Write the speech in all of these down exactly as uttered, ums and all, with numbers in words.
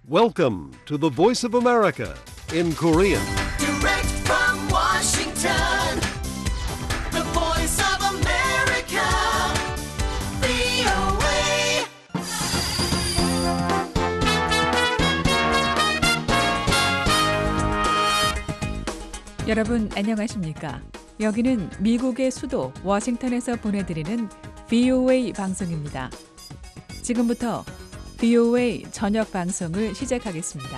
Welcome to the Voice of America in Korean. Direct from Washington, the voice of America, 브이오에이. 여러분 안녕하십니까? 여기는 미국의 수도 워싱턴에서 보내드리는 브이오에이 방송입니다. 지금부터 브이오에이 저녁 방송을 시작하겠습니다.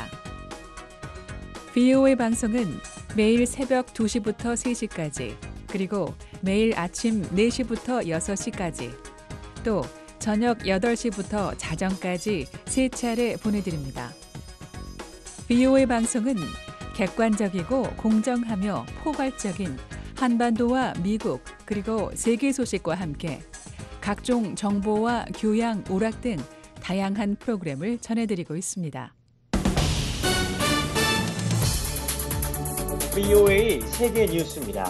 브이오에이 방송은 매일 새벽 두 시부터 세 시까지, 그리고 매일 아침 네 시부터 여섯 시까지, 또 저녁 여덟 시부터 자정까지 세 차례 보내드립니다. 브이오에이 방송은 객관적이고 공정하며 포괄적인 한반도와 미국 그리고 세계 소식과 함께 각종 정보와 교양, 오락 등 다양한 프로그램을 전해드리고 있습니다. 브이오에이 세계 뉴스입니다.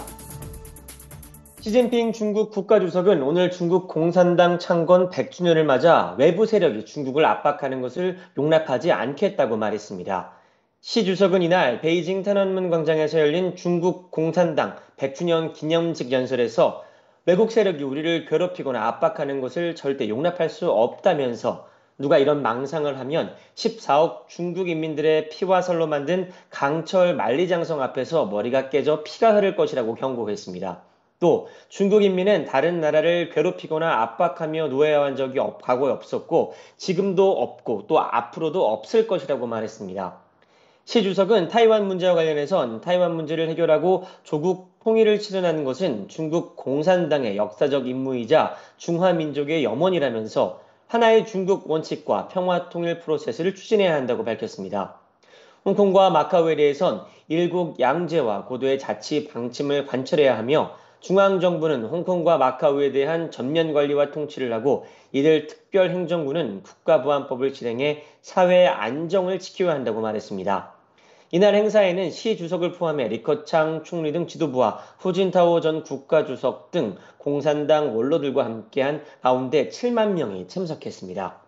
시진핑 중국 국가주석은 오늘 중국 공산당 창건 백 주년을 맞아 외부 세력이 중국을 압박하는 것을 용납하지 않겠다고 말했습니다. 시 주석은 이날 베이징天安문 광장에서 열린 중국 공산당 백 주년 기념식 연설에서 외국 세력이 우리를 괴롭히거나 압박하는 것을 절대 용납할 수 없다면서 누가 이런 망상을 하면 십사억 중국 인민들의 피와 살로 만든 강철 만리장성 앞에서 머리가 깨져 피가 흐를 것이라고 경고했습니다. 또 중국 인민은 다른 나라를 괴롭히거나 압박하며 노예화한 적이 과거에 없었고 지금도 없고 또 앞으로도 없을 것이라고 말했습니다. 시 주석은 타이완 문제와 관련해선 타이완 문제를 해결하고 조국 통일을 실현하는 것은 중국 공산당의 역사적 임무이자 중화민족의 염원이라면서 하나의 중국 원칙과 평화 통일 프로세스를 추진해야 한다고 밝혔습니다. 홍콩과 마카오에 대해선 일국 양제와 고도의 자치 방침을 관철해야 하며 중앙정부는 홍콩과 마카오에 대한 전면 관리와 통치를 하고 이들 특별행정구는 국가보안법을 실행해 사회의 안정을 지켜야 한다고 말했습니다. 이날 행사에는 시 주석을 포함해 리커창 총리 등 지도부와 후진타오 전 국가주석 등 공산당 원로들과 함께한 가운데 칠만 명이 참석했습니다.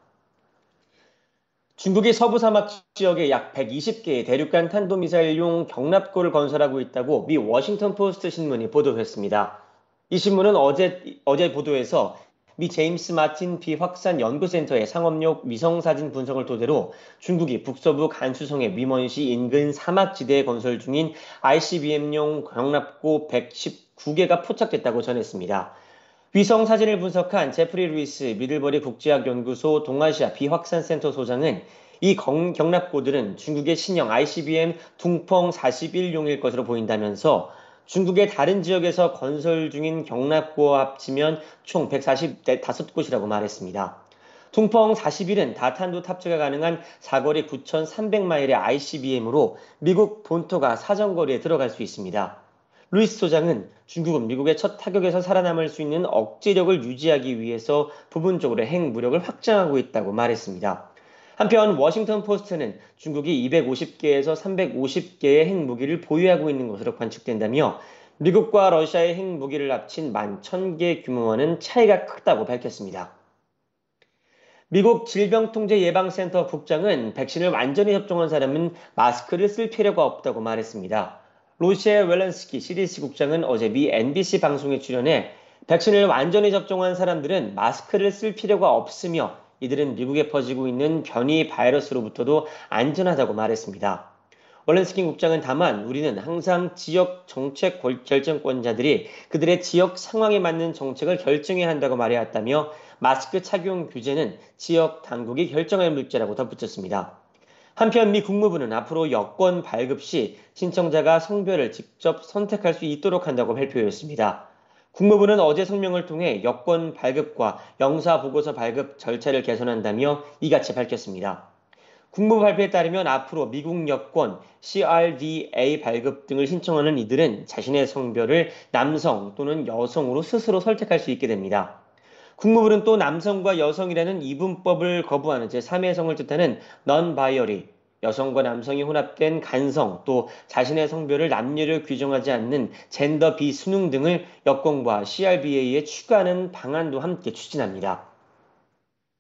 중국이 서부 사막 지역에 약 백이십 개의 대륙간 탄도미사일용 경납고를 건설하고 있다고 미 워싱턴 포스트 신문이 보도했습니다. 이 신문은 어제, 어제 보도에서 미 제임스 마틴 비확산 연구센터의 상업용 위성사진 분석을 토대로 중국이 북서부 간수성의 위먼시 인근 사막지대에 건설 중인 아이씨비엠용 경납고 백십구 개가 포착됐다고 전했습니다. 위성사진을 분석한 제프리 루이스 미들버리 국제학연구소 동아시아 비확산센터 소장은 이 경납고들은 중국의 신형 아이씨비엠 둥펑 사십일용일 것으로 보인다면서 중국의 다른 지역에서 건설 중인 경납고와 합치면 총 백사십오 곳이라고 말했습니다. 둥펑 사십일은 다탄도 탑재가 가능한 사거리 구천삼백 마일의 아이씨비엠으로 미국 본토가 사정거리에 들어갈 수 있습니다. 루이스 소장은 중국은 미국의 첫 타격에서 살아남을 수 있는 억제력을 유지하기 위해서 부분적으로 핵무력을 확장하고 있다고 말했습니다. 한편 워싱턴 포스트는 중국이 이백오십 개에서 삼백오십 개의 핵무기를 보유하고 있는 것으로 관측된다며 미국과 러시아의 핵무기를 합친 만 천 개 규모와는 차이가 크다고 밝혔습니다. 미국 질병통제예방센터 국장은 백신을 완전히 접종한 사람은 마스크를 쓸 필요가 없다고 말했습니다. 로시에 웰런스키 씨디씨 국장은 어제 미 엔비씨 방송에 출연해 백신을 완전히 접종한 사람들은 마스크를 쓸 필요가 없으며 이들은 미국에 퍼지고 있는 변이 바이러스로부터도 안전하다고 말했습니다. 월렌스킨 국장은 다만 우리는 항상 지역 정책 결정권자들이 그들의 지역 상황에 맞는 정책을 결정해야 한다고 말해왔다며 마스크 착용 규제는 지역 당국이 결정할 문제라고 덧붙였습니다. 한편 미 국무부는 앞으로 여권 발급 시 신청자가 성별을 직접 선택할 수 있도록 한다고 발표했습니다. 국무부는 어제 성명을 통해 여권 발급과 영사보고서 발급 절차를 개선한다며 이같이 밝혔습니다. 국무부 발표에 따르면 앞으로 미국 여권, 씨알디에이 발급 등을 신청하는 이들은 자신의 성별을 남성 또는 여성으로 스스로 선택할 수 있게 됩니다. 국무부는 또 남성과 여성이라는 이분법을 거부하는 제삼의 성을 뜻하는 non-binary, 여성과 남성이 혼합된 간성, 또 자신의 성별을 남녀로 규정하지 않는 젠더 비순응 등을 여권과 씨알디에이에 추가하는 방안도 함께 추진합니다.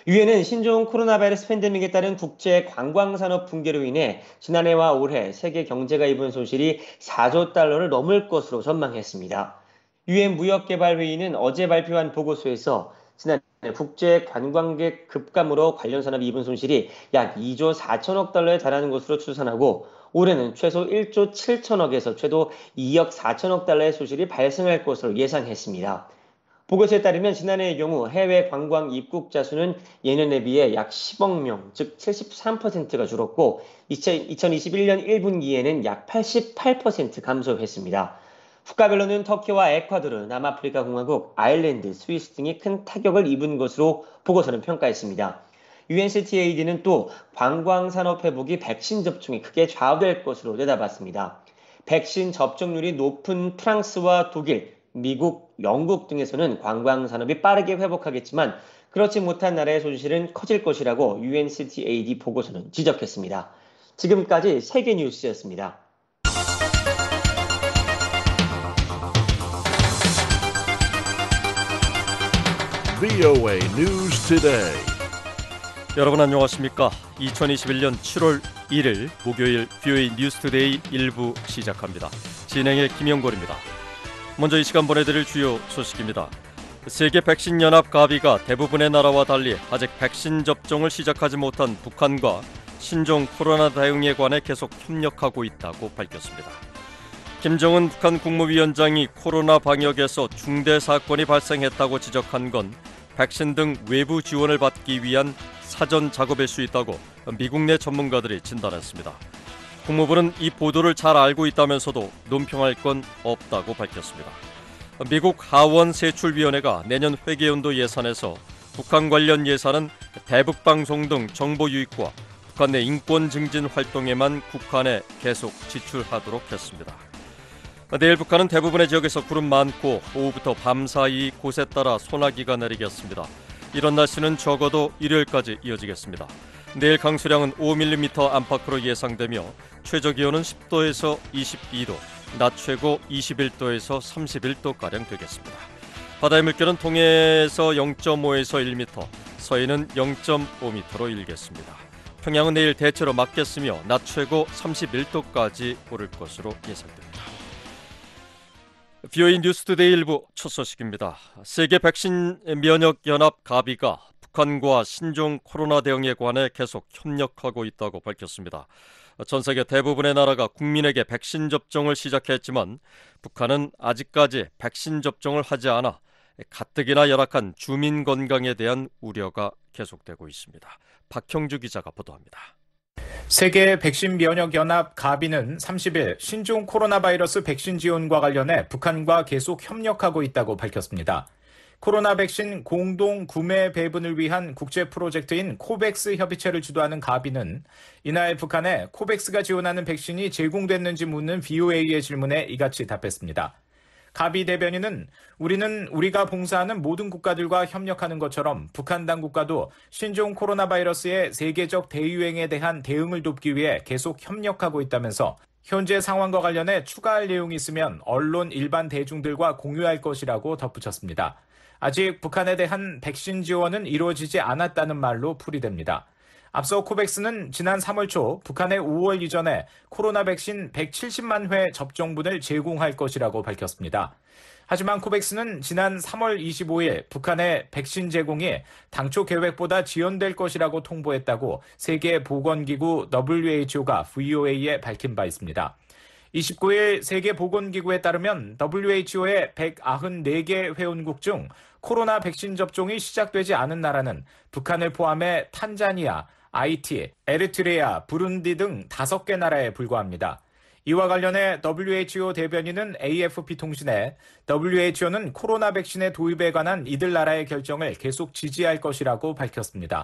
유엔은 신종 코로나 바이러스 팬데믹에 따른 국제 관광 산업 붕괴로 인해 지난해와 올해 세계 경제가 입은 손실이 사조 달러를 넘을 것으로 전망했습니다. 유엔 무역개발회의는 어제 발표한 보고서에서 지난해 국제 관광객 급감으로 관련 산업이 입은 손실이 약 이조 사천억 달러에 달하는 것으로 추산하고 올해는 최소 일조 칠천억에서 최소 이억 사천억 달러의 손실이 발생할 것으로 예상했습니다. 보고서에 따르면 지난해의 경우 해외 관광 입국자 수는 예년에 비해 약 십억 명, 즉 칠십삼 퍼센트가 줄었고 이천이십일 년 일 분기에는 약 팔십팔 퍼센트 감소했습니다. 국가별로는 터키와 에콰도르, 남아프리카 공화국, 아일랜드, 스위스 등이 큰 타격을 입은 것으로 보고서는 평가했습니다. 유엔씨티에이디는 또 관광산업 회복이 백신 접종에 크게 좌우될 것으로 내다봤습니다. 백신 접종률이 높은 프랑스와 독일, 미국, 영국 등에서는 관광산업이 빠르게 회복하겠지만 그렇지 못한 나라의 손실은 커질 것이라고 유엔씨티에이디 보고서는 지적했습니다. 지금까지 세계 뉴스였습니다. 브이오에이 News Today. 여러분 안녕하십니까? 이천이십일 년 칠월 일일 목요일 브이오에이 뉴스투데이 일부 시작합니다. 진행의 김영걸입니다. 먼저 이 시간 보내드릴 주요 소식입니다. 세계 백신 연합 가비가 대부분의 나라와 달리 아직 백신 접종을 시작하지 못한 북한과 신종 코로나 대응에 관해 계속 협력하고 있다고 밝혔습니다. 김정은 북한 국무위원장이 코로나 방역에서 중대 사건이 발생했다고 지적한 건 백신 등 외부 지원을 받기 위한 사전 작업일 수 있다고 미국 내 전문가들이 진단했습니다. 국무부는 이 보도를 잘 알고 있다면서도 논평할 건 없다고 밝혔습니다. 미국 하원세출위원회가 내년 회계연도 예산에서 북한 관련 예산은 대북방송 등 정보 유익과 북한 내 인권 증진 활동에만 국한해 계속 지출하도록 했습니다. 내일 북한은 대부분의 지역에서 구름 많고 오후부터 밤 사이 곳에 따라 소나기가 내리겠습니다. 이런 날씨는 적어도 일요일까지 이어지겠습니다. 내일 강수량은 오 밀리미터 안팎으로 예상되며 최저기온은 십 도에서 이십이 도, 낮 최고 이십일 도에서 삼십일 도가량 되겠습니다. 바다의 물결은 동해에서 영 점 오에서 일 미터, 서해는 영 점 오 미터로 일겠습니다. 평양은 내일 대체로 맑겠으며 낮 최고 삼십일 도까지 오를 것으로 예상됩니다. 브이오에이 뉴스투데이 일부 첫 소식입니다. 세계 백신 면역 연합 가비가 북한과 신종 코로나 대응에 관해 계속 협력하고 있다고 밝혔습니다. 전 세계 대부분의 나라가 국민에게 백신 접종을 시작했지만 북한은 아직까지 백신 접종을 하지 않아 가뜩이나 열악한 주민 건강에 대한 우려가 계속되고 있습니다. 박형주 기자가 보도합니다. 세계 백신 면역 연합 가비는 삼십일 신종 코로나 바이러스 백신 지원과 관련해 북한과 계속 협력하고 있다고 밝혔습니다. 코로나 백신 공동 구매 배분을 위한 국제 프로젝트인 코백스 협의체를 주도하는 가비는 이날 북한에 코백스가 지원하는 백신이 제공됐는지 묻는 브이오에이의 질문에 이같이 답했습니다. 가비 대변인은 우리는 우리가 봉사하는 모든 국가들과 협력하는 것처럼 북한 당국과도 신종 코로나 바이러스의 세계적 대유행에 대한 대응을 돕기 위해 계속 협력하고 있다면서 현재 상황과 관련해 추가할 내용이 있으면 언론 일반 대중들과 공유할 것이라고 덧붙였습니다. 아직 북한에 대한 백신 지원은 이루어지지 않았다는 말로 풀이됩니다. 앞서 코백스는 지난 삼월 초 북한에 오월 이전에 코로나 백신 백칠십만 회 접종분을 제공할 것이라고 밝혔습니다. 하지만 코백스는 지난 삼월 이십오일 북한의 백신 제공이 당초 계획보다 지연될 것이라고 통보했다고 세계보건기구 더블유에이치오가 브이오에이에 밝힌 바 있습니다. 이십구일 세계보건기구에 따르면 더블유에이치오의 백구십사 개 회원국 중 코로나 백신 접종이 시작되지 않은 나라는 북한을 포함해 탄자니아, 아이티, 에리트레아, 부룬디 등 다섯 개 나라에 불과합니다. 이와 관련해 더블유에이치오 대변인은 에이에프피 통신에 더블유에이치오는 코로나 백신의 도입에 관한 이들 나라의 결정을 계속 지지할 것이라고 밝혔습니다.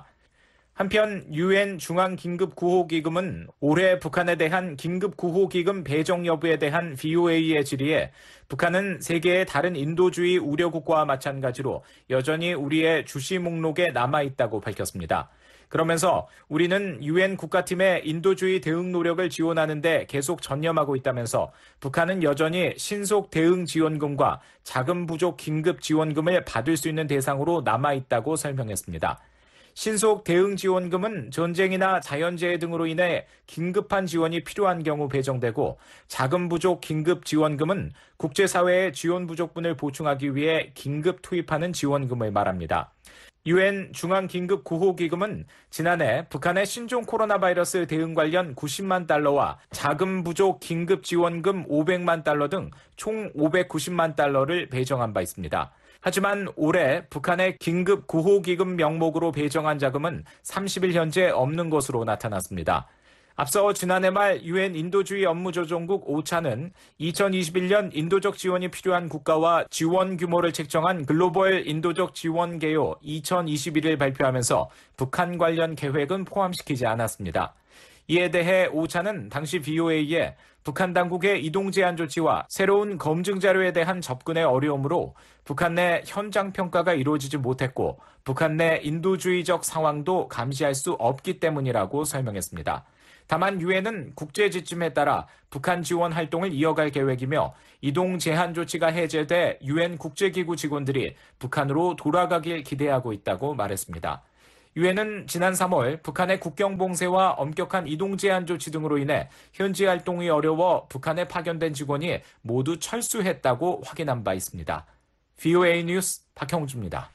한편 유엔 중앙긴급구호기금은 올해 북한에 대한 긴급구호기금 배정 여부에 대한 브이오에이의 질의에 북한은 세계의 다른 인도주의 우려국가와 마찬가지로 여전히 우리의 주시 목록에 남아있다고 밝혔습니다. 그러면서 우리는 유엔 국가팀의 인도주의 대응 노력을 지원하는 데 계속 전념하고 있다면서 북한은 여전히 신속 대응 지원금과 자금 부족 긴급 지원금을 받을 수 있는 대상으로 남아있다고 설명했습니다. 신속 대응 지원금은 전쟁이나 자연재해 등으로 인해 긴급한 지원이 필요한 경우 배정되고, 자금 부족 긴급 지원금은 국제사회의 지원 부족분을 보충하기 위해 긴급 투입하는 지원금을 말합니다. 유엔 중앙긴급구호기금은 지난해 북한의 신종 코로나 바이러스 대응 관련 구십만 달러와 자금 부족 긴급지원금 오백만 달러 등 총 오백구십만 달러를 배정한 바 있습니다. 하지만 올해 북한의 긴급구호기금 명목으로 배정한 자금은 삼십 일 현재 없는 것으로 나타났습니다. 앞서 지난해 말 유엔 인도주의 업무조정국 오차는 이천이십일 년 인도적 지원이 필요한 국가와 지원 규모를 책정한 글로벌 인도적 지원 개요 이천이십일을 발표하면서 북한 관련 계획은 포함시키지 않았습니다. 이에 대해 오차는 당시 브이오에이에 북한 당국의 이동 제한 조치와 새로운 검증 자료에 대한 접근의 어려움으로 북한 내 현장 평가가 이루어지지 못했고, 북한 내 인도주의적 상황도 감시할 수 없기 때문이라고 설명했습니다. 다만 유엔은 국제 지침에 따라 북한 지원 활동을 이어갈 계획이며, 이동 제한 조치가 해제돼 유엔 국제기구 직원들이 북한으로 돌아가길 기대하고 있다고 말했습니다. 유엔은 지난 삼월 북한의 국경 봉쇄와 엄격한 이동 제한 조치 등으로 인해 현지 활동이 어려워 북한에 파견된 직원이 모두 철수했다고 확인한 바 있습니다. 브이오에이 뉴스 박형주입니다.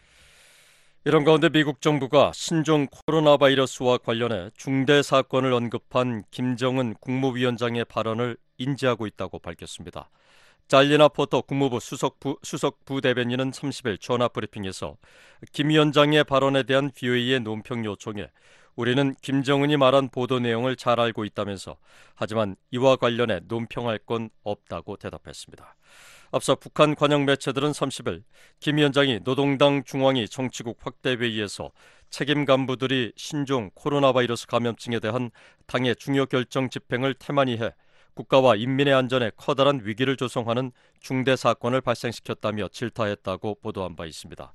이런 가운데 미국 정부가 신종 코로나 바이러스와 관련해 중대 사건을 언급한 김정은 국무위원장의 발언을 인지하고 있다고 밝혔습니다. 잘리나 포터 국무부 수석, 부, 수석 부대변인은 삼십 일 전화 브리핑에서 김 위원장의 발언에 대한 브이오에이의 논평 요청에 우리는 김정은이 말한 보도 내용을 잘 알고 있다면서, 하지만 이와 관련해 논평할 건 없다고 대답했습니다. 앞서 북한 관영 매체들은 삼십 일 김 위원장이 노동당 중앙위 정치국 확대회의에서 책임 간부들이 신종 코로나 바이러스 감염증에 대한 당의 중요 결정 집행을 태만히 해 국가와 인민의 안전에 커다란 위기를 조성하는 중대 사건을 발생시켰다며 질타했다고 보도한 바 있습니다.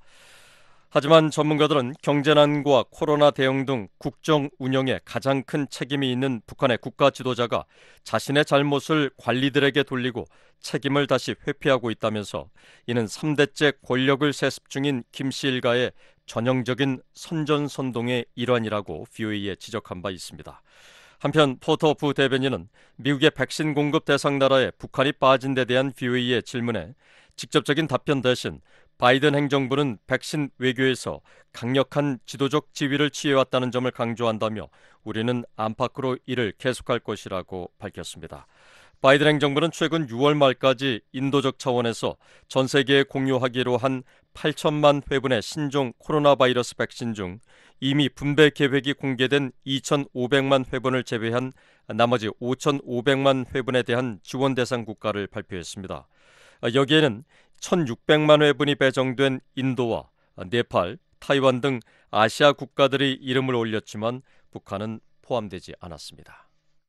하지만 전문가들은 경제난과 코로나 대응 등 국정 운영에 가장 큰 책임이 있는 북한의 국가 지도자가 자신의 잘못을 관리들에게 돌리고 책임을 다시 회피하고 있다면서, 이는 삼 대째 권력을 세습 중인 김씨 일가의 전형적인 선전선동의 일환이라고 브이오에이에 지적한 바 있습니다. 한편 포터 부대변인은 미국의 백신 공급 대상 나라에 북한이 빠진 데 대한 브이오에이의 질문에 직접적인 답변 대신 바이든 행정부는 백신 외교에서 강력한 지도적 지위를 취해왔다는 점을 강조한다며 우리는 안팎으로 이를 계속할 것이라고 밝혔습니다. 바이든 행정부는 최근 유월 말까지 인도적 차원에서 전 세계에 공유하기로 한 팔천만 회분의 신종 코로나 바이러스 백신 중 이미 분배 계획이 공개된 이천오백만 회분을 제외한 나머지 오천오백만 회분에 대한 지원 대상 국가를 발표했습니다. 여기에는 천육백만 회분이 배정된 인도와 네팔, 타이완 등 아시아 국가들이 이름을 올렸지만 북한은 포함되지 않았습니다.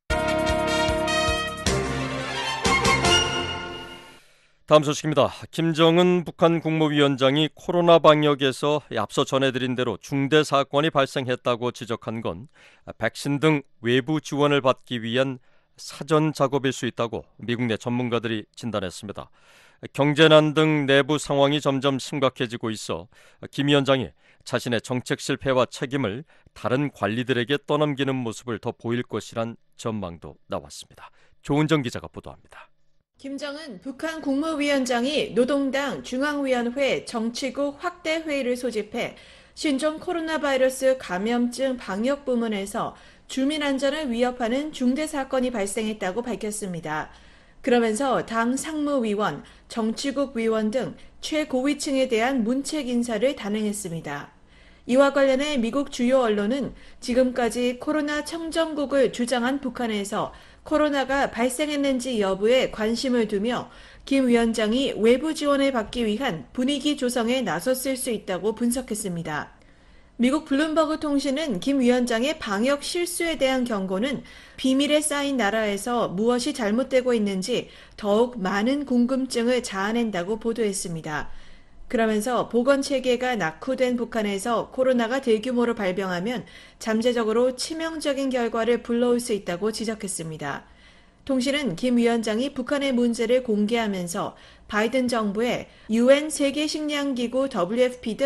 다음 소식입니다. 김정은 북한 국무위원장이 코로나 방역에서 앞서 전해드린 대로 중대 사건이 발생했다고 지적한 건 백신 등 외부 지원을 받기 위한 사전 작업일 수 있다고 미국 내 전문가들이 진단했습니다. 경제난 등 내부 상황이 점점 심각해지고 있어 김 위원장이 자신의 정책 실패와 책임을 다른 관리들에게 떠넘기는 모습을 더 보일 것이란 전망도 나왔습니다. 조은정 기자가 보도합니다. 김정은 북한 국무위원장이 노동당 중앙위원회 정치국 확대회의를 소집해 신종 코로나 바이러스 감염증 방역 부문에서 주민 안전을 위협하는 중대 사건이 발생했다고 밝혔습니다. 그러면서 당 상무위원, 정치국 위원 등 최고위층에 대한 문책 인사를 단행했습니다. 이와 관련해 미국 주요 언론은 지금까지 코로나 청정국을 주장한 북한에서 코로나가 발생했는지 여부에 관심을 두며 김 위원장이 외부 지원을 받기 위한 분위기 조성에 나섰을 수 있다고 분석했습니다. 미국 블룸버그 통신은 김 위원장의 방역 실수에 대한 경고는 비밀에 쌓인 나라에서 무엇이 잘못되고 있는지 더욱 많은 궁금증을 자아낸다고 보도했습니다. 그러면서 보건체계가 낙후된 북한에서 코로나가 대규모로 발병하면 잠재적으로 치명적인 결과를 불러올 수 있다고 지적했습니다. 통신은 김 위원장이 북한의 문제를 공개하면서 바이든 정부에 유엔 세계식량기구 더블유에프피 등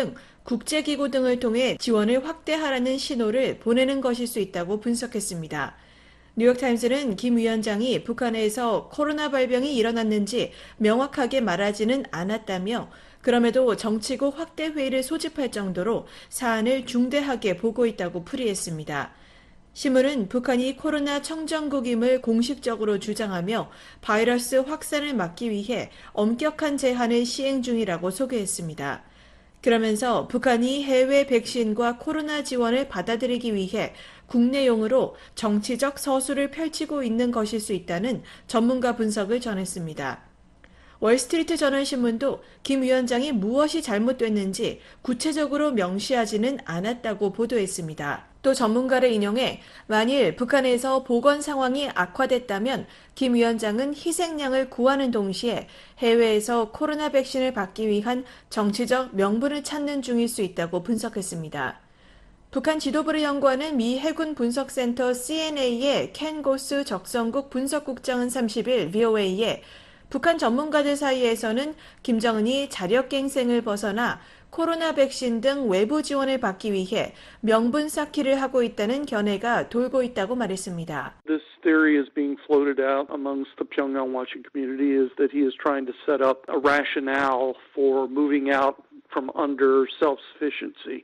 국제기구 등을 통해 지원을 확대하라는 신호를 보내는 것일 수 있다고 분석했습니다. 뉴욕타임스는 김 위원장이 북한에서 코로나 발병이 일어났는지 명확하게 말하지는 않았다며 그럼에도 정치국 확대 회의를 소집할 정도로 사안을 중대하게 보고 있다고 풀이했습니다. 신문은 북한이 코로나 청정국임을 공식적으로 주장하며 바이러스 확산을 막기 위해 엄격한 제한을 시행 중이라고 소개했습니다. 그러면서 북한이 해외 백신과 코로나 지원을 받아들이기 위해 국내용으로 정치적 서술을 펼치고 있는 것일 수 있다는 전문가 분석을 전했습니다. 월스트리트 저널 신문도 김 위원장이 무엇이 잘못됐는지 구체적으로 명시하지는 않았다고 보도했습니다. 또 전문가를 인용해 만일 북한에서 보건 상황이 악화됐다면 김 위원장은 희생양을 구하는 동시에 해외에서 코로나 백신을 받기 위한 정치적 명분을 찾는 중일 수 있다고 분석했습니다. 북한 지도부를 연구하는 미 해군 분석센터 씨엔에이의 켄 고스 적성국 분석국장은 삼십일 브이오에이에 북한 전문가들 사이에서는 김정은이 자력갱생을 벗어나 코로나 백신 등 외부 지원을 받기 위해 명분 쌓기를 하고 있다는 견해가 돌고 있다고 말했습니다. This theory is being floated out amongst the Pyongyang watching community is that he is trying to set up a rationale for moving out from under self-sufficiency.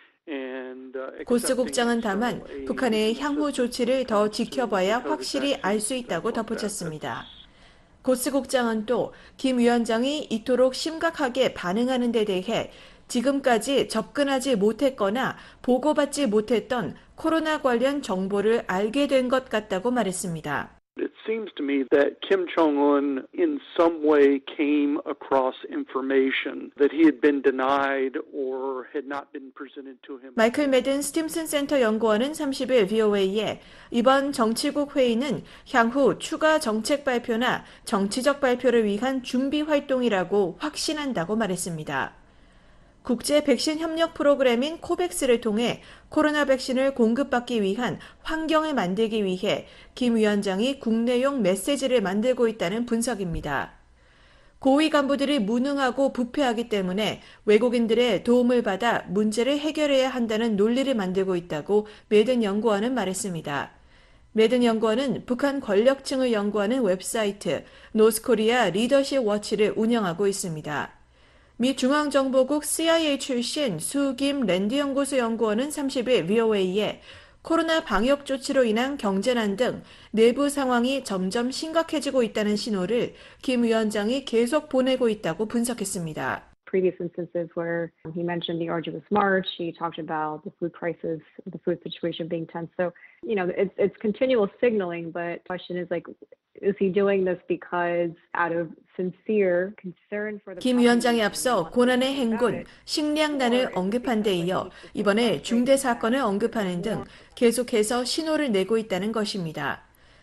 고스 국장은 다만 북한의 향후 조치를 더 지켜봐야 확실히 알 수 있다고 덧붙였습니다. 고스 국장은 또 김 위원장이 이토록 심각하게 반응하는 데 대해 지금까지 접근하지 못했거나 보고받지 못했던 코로나 관련 정보를 알게 된 것 같다고 말했습니다. It seems to me that Kim Jong-un in some way came across information that he had been denied or had not been presented to him. 마이클 매든 스팀슨 센터 연구원은 삼십일 브이오에이에 이번 정치국 회의는 향후 추가 정책 발표나 정치적 발표를 위한 준비 활동이라고 확신한다고 말했습니다. 국제 백신 협력 프로그램인 코백스를 통해 코로나 백신을 공급받기 위한 환경을 만들기 위해 김 위원장이 국내용 메시지를 만들고 있다는 분석입니다. 고위 간부들이 무능하고 부패하기 때문에 외국인들의 도움을 받아 문제를 해결해야 한다는 논리를 만들고 있다고 매든 연구원은 말했습니다. 매든 연구원은 북한 권력층을 연구하는 웹사이트 노스코리아 리더십 워치를 운영하고 있습니다. 미 중앙정보국 씨아이에이 출신 수김 랜드 연구소 연구원은 삼십일 브이오에이에 코로나 방역 조치로 인한 경제난 등 내부 상황이 점점 심각해지고 있다는 신호를 김 위원장이 계속 보내고 있다고 분석했습니다. Previous instances where he mentioned the arduous march, he talked about the food crisis, the food situation being tense. So, you know, it's it's continual signaling, but the question is like, is he doing this because out of sincere concern for the 김 위원장이 앞서 고난의 행군, 식량난을 언급한 데 이어 이번에 중대 사건을 언급하는 등 계속해서 신호를 내고 있다는 것입니다.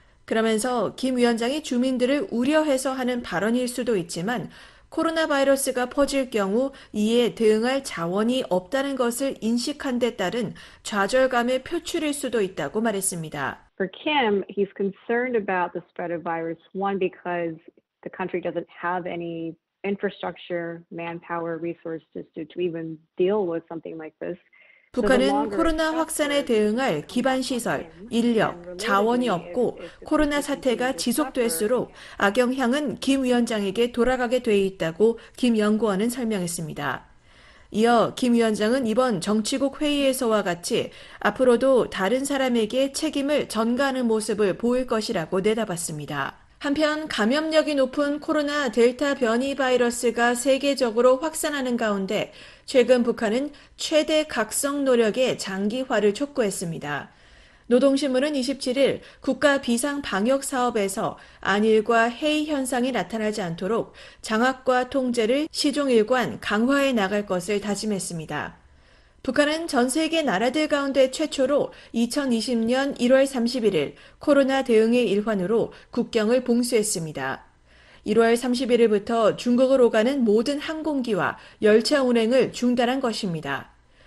그러면서 김 위원장이 주민들을 우려해서 하는 발언일 수도 있지만 코로나 바이러스가 퍼질 경우 이에 대응할 자원이 없다는 것을 인식한 데 따른 좌절감의 표출일 수도 있다고 말했습니다. For Kim, he's concerned about the spread of virus, one, because the country doesn't have any infrastructure, manpower, resources to, to even deal with something like this. 북한은 코로나 확산에 대응할 기반시설, 인력, 자원이 없고 코로나 사태가 지속될수록 악영향은 김 위원장에게 돌아가게 돼 있다고 김 연구원은 설명했습니다. 이어 김 위원장은 이번 정치국 회의에서와 같이 앞으로도 다른 사람에게 책임을 전가하는 모습을 보일 것이라고 내다봤습니다. 한편 감염력이 높은 코로나 델타 변이 바이러스가 세계적으로 확산하는 가운데 최근 북한은 최대 각성 노력의 장기화를 촉구했습니다. 노동신문은 이십칠일 국가 비상방역사업에서 안일과 해이 현상이 나타나지 않도록 장악과 통제를 시종일관 강화해 나갈 것을 다짐했습니다. 북한은 전 세계 나라들 가운데 최초로 이천이십년 일월 삼십일일 코로나 대응의 일환으로 국경을 봉쇄했습니다. 일월 삼십일일부터 중국을 오가는 모든 항공기와 열차 운행을 중단한 것입니다.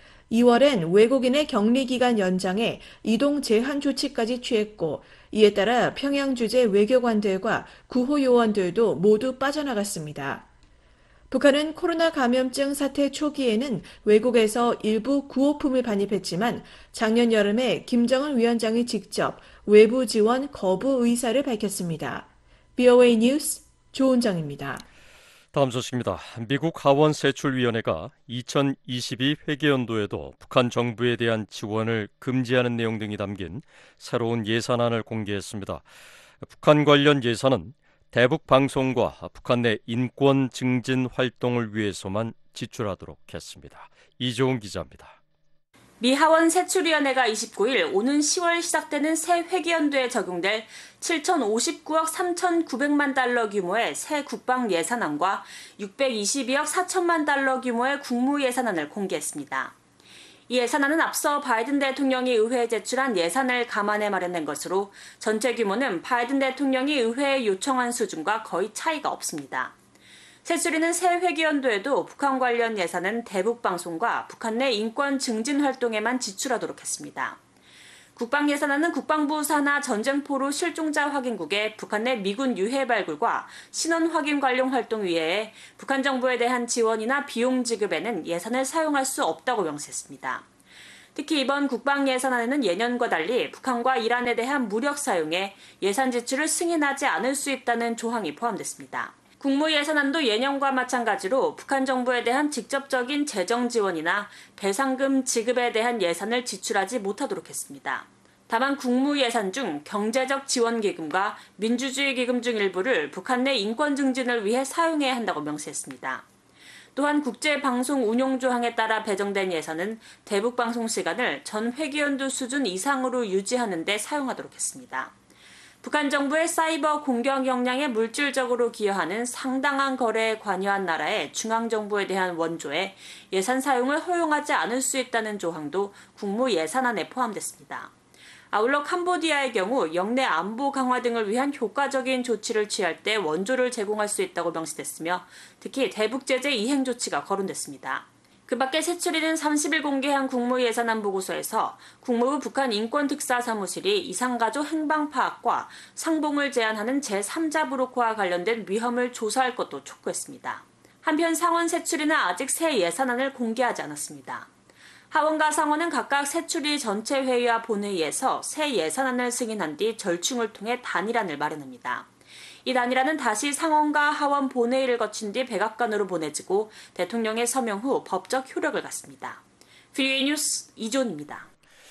이월엔 외국인의 격리기간 연장에 이동 제한 조치까지 취했고 이에 따라 평양 주재 외교관들과 구호 요원들도 모두 빠져나갔습니다. 북한은 코로나 감염증 사태 초기에는 외국에서 일부 구호품을 반입했지만 작년 여름에 김정은 위원장이 직접 외부 지원 거부 의사를 밝혔습니다. 브이오에이 뉴스 조은정입니다. 다음 소식입니다. 미국 하원세출위원회가 이천이십이 회계연도에도 북한 정부에 대한 지원을 금지하는 내용 등이 담긴 새로운 예산안을 공개했습니다. 북한 관련 예산은 대북 방송과 북한 내 인권 증진 활동을 위해서만 지출하도록 했습니다. 이종훈 기자입니다. 미 하원 세출위원회가 이십구 일 오는 시월 시작되는 새 회계연도에 적용될 칠천오십구억 삼천구백만 달러 규모의 새 국방 예산안과 육백이십이억 사천만 달러 규모의 국무 예산안을 공개했습니다. 이 예산안은 앞서 바이든 대통령이 의회에 제출한 예산을 감안해 마련된 것으로 전체 규모는 바이든 대통령이 의회에 요청한 수준과 거의 차이가 없습니다. 세출위는 새 회계연도에도 북한 관련 예산은 대북 방송과 북한 내 인권 증진 활동에만 지출하도록 했습니다. 국방 예산안은 국방부 산하 전쟁포로 실종자 확인국의 북한 내 미군 유해 발굴과 신원 확인 관련 활동 외에 북한 정부에 대한 지원이나 비용 지급에는 예산을 사용할 수 없다고 명시했습니다. 특히 이번 국방 예산안에는 예년과 달리 북한과 이란에 대한 무력 사용에 예산 지출을 승인하지 않을 수 있다는 조항이 포함됐습니다. 국무 예산안도 예년과 마찬가지로 북한 정부에 대한 직접적인 재정 지원이나 배상금 지급에 대한 예산을 지출하지 못하도록 했습니다. 다만 국무 예산 중 경제적 지원 기금과 민주주의 기금 중 일부를 북한 내 인권 증진을 위해 사용해야 한다고 명시했습니다. 또한 국제방송 운용 조항에 따라 배정된 예산은 대북 방송 시간을 전 회계연도 수준 이상으로 유지하는 데 사용하도록 했습니다. 북한 정부의 사이버 공격 역량에 물질적으로 기여하는 상당한 거래에 관여한 나라의 중앙정부에 대한 원조에 예산 사용을 허용하지 않을 수 있다는 조항도 국무 예산안에 포함됐습니다. 아울러 캄보디아의 경우 영내 안보 강화 등을 위한 효과적인 조치를 취할 때 원조를 제공할 수 있다고 명시됐으며 특히 대북 제재 이행 조치가 거론됐습니다. 그 밖에 세출위는 삼십 일 공개한 국무 예산안 보고서에서 국무부 북한 인권특사사무실이 이산가족 행방 파악과 상봉을 제한하는 제삼자 브로커와 관련된 위험을 조사할 것도 촉구했습니다. 한편 상원 세출위는 아직 새 예산안을 공개하지 않았습니다. 하원과 상원은 각각 세출위 전체 회의와 본회의에서 새 예산안을 승인한 뒤 절충을 통해 단일안을 마련합니다. 이 단일안은 다시 상원과 하원 본회의를 거친 뒤 백악관으로 보내지고 대통령의 서명 후 법적 효력을 갖습니다. 브이오에이 뉴스 이존입니다.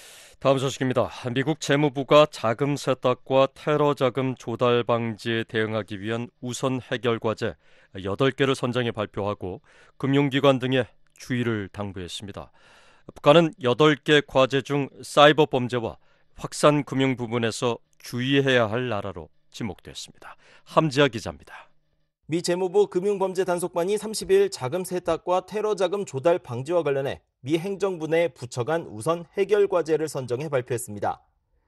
다음 소식입니다. 미국 재무부가 자금 세탁과 테러 자금 조달 방지에 대응하기 위한 우선 해결 과제 여덟 개를 선정해 발표하고 금융기관 등에 주의를 당부했습니다. 북한은 여덟 개 과제 중 사이버 범죄와 확산 금융 부분에서 주의해야 할 나라로 지목됐습니다. 함지아 기자입니다. 미 재무부 금융범죄단속반이 삼십 일 자금 세탁과 테러 자금 조달 방지와 관련해 미 행정부 내 부처 간 우선 해결 과제를 선정해 발표했습니다.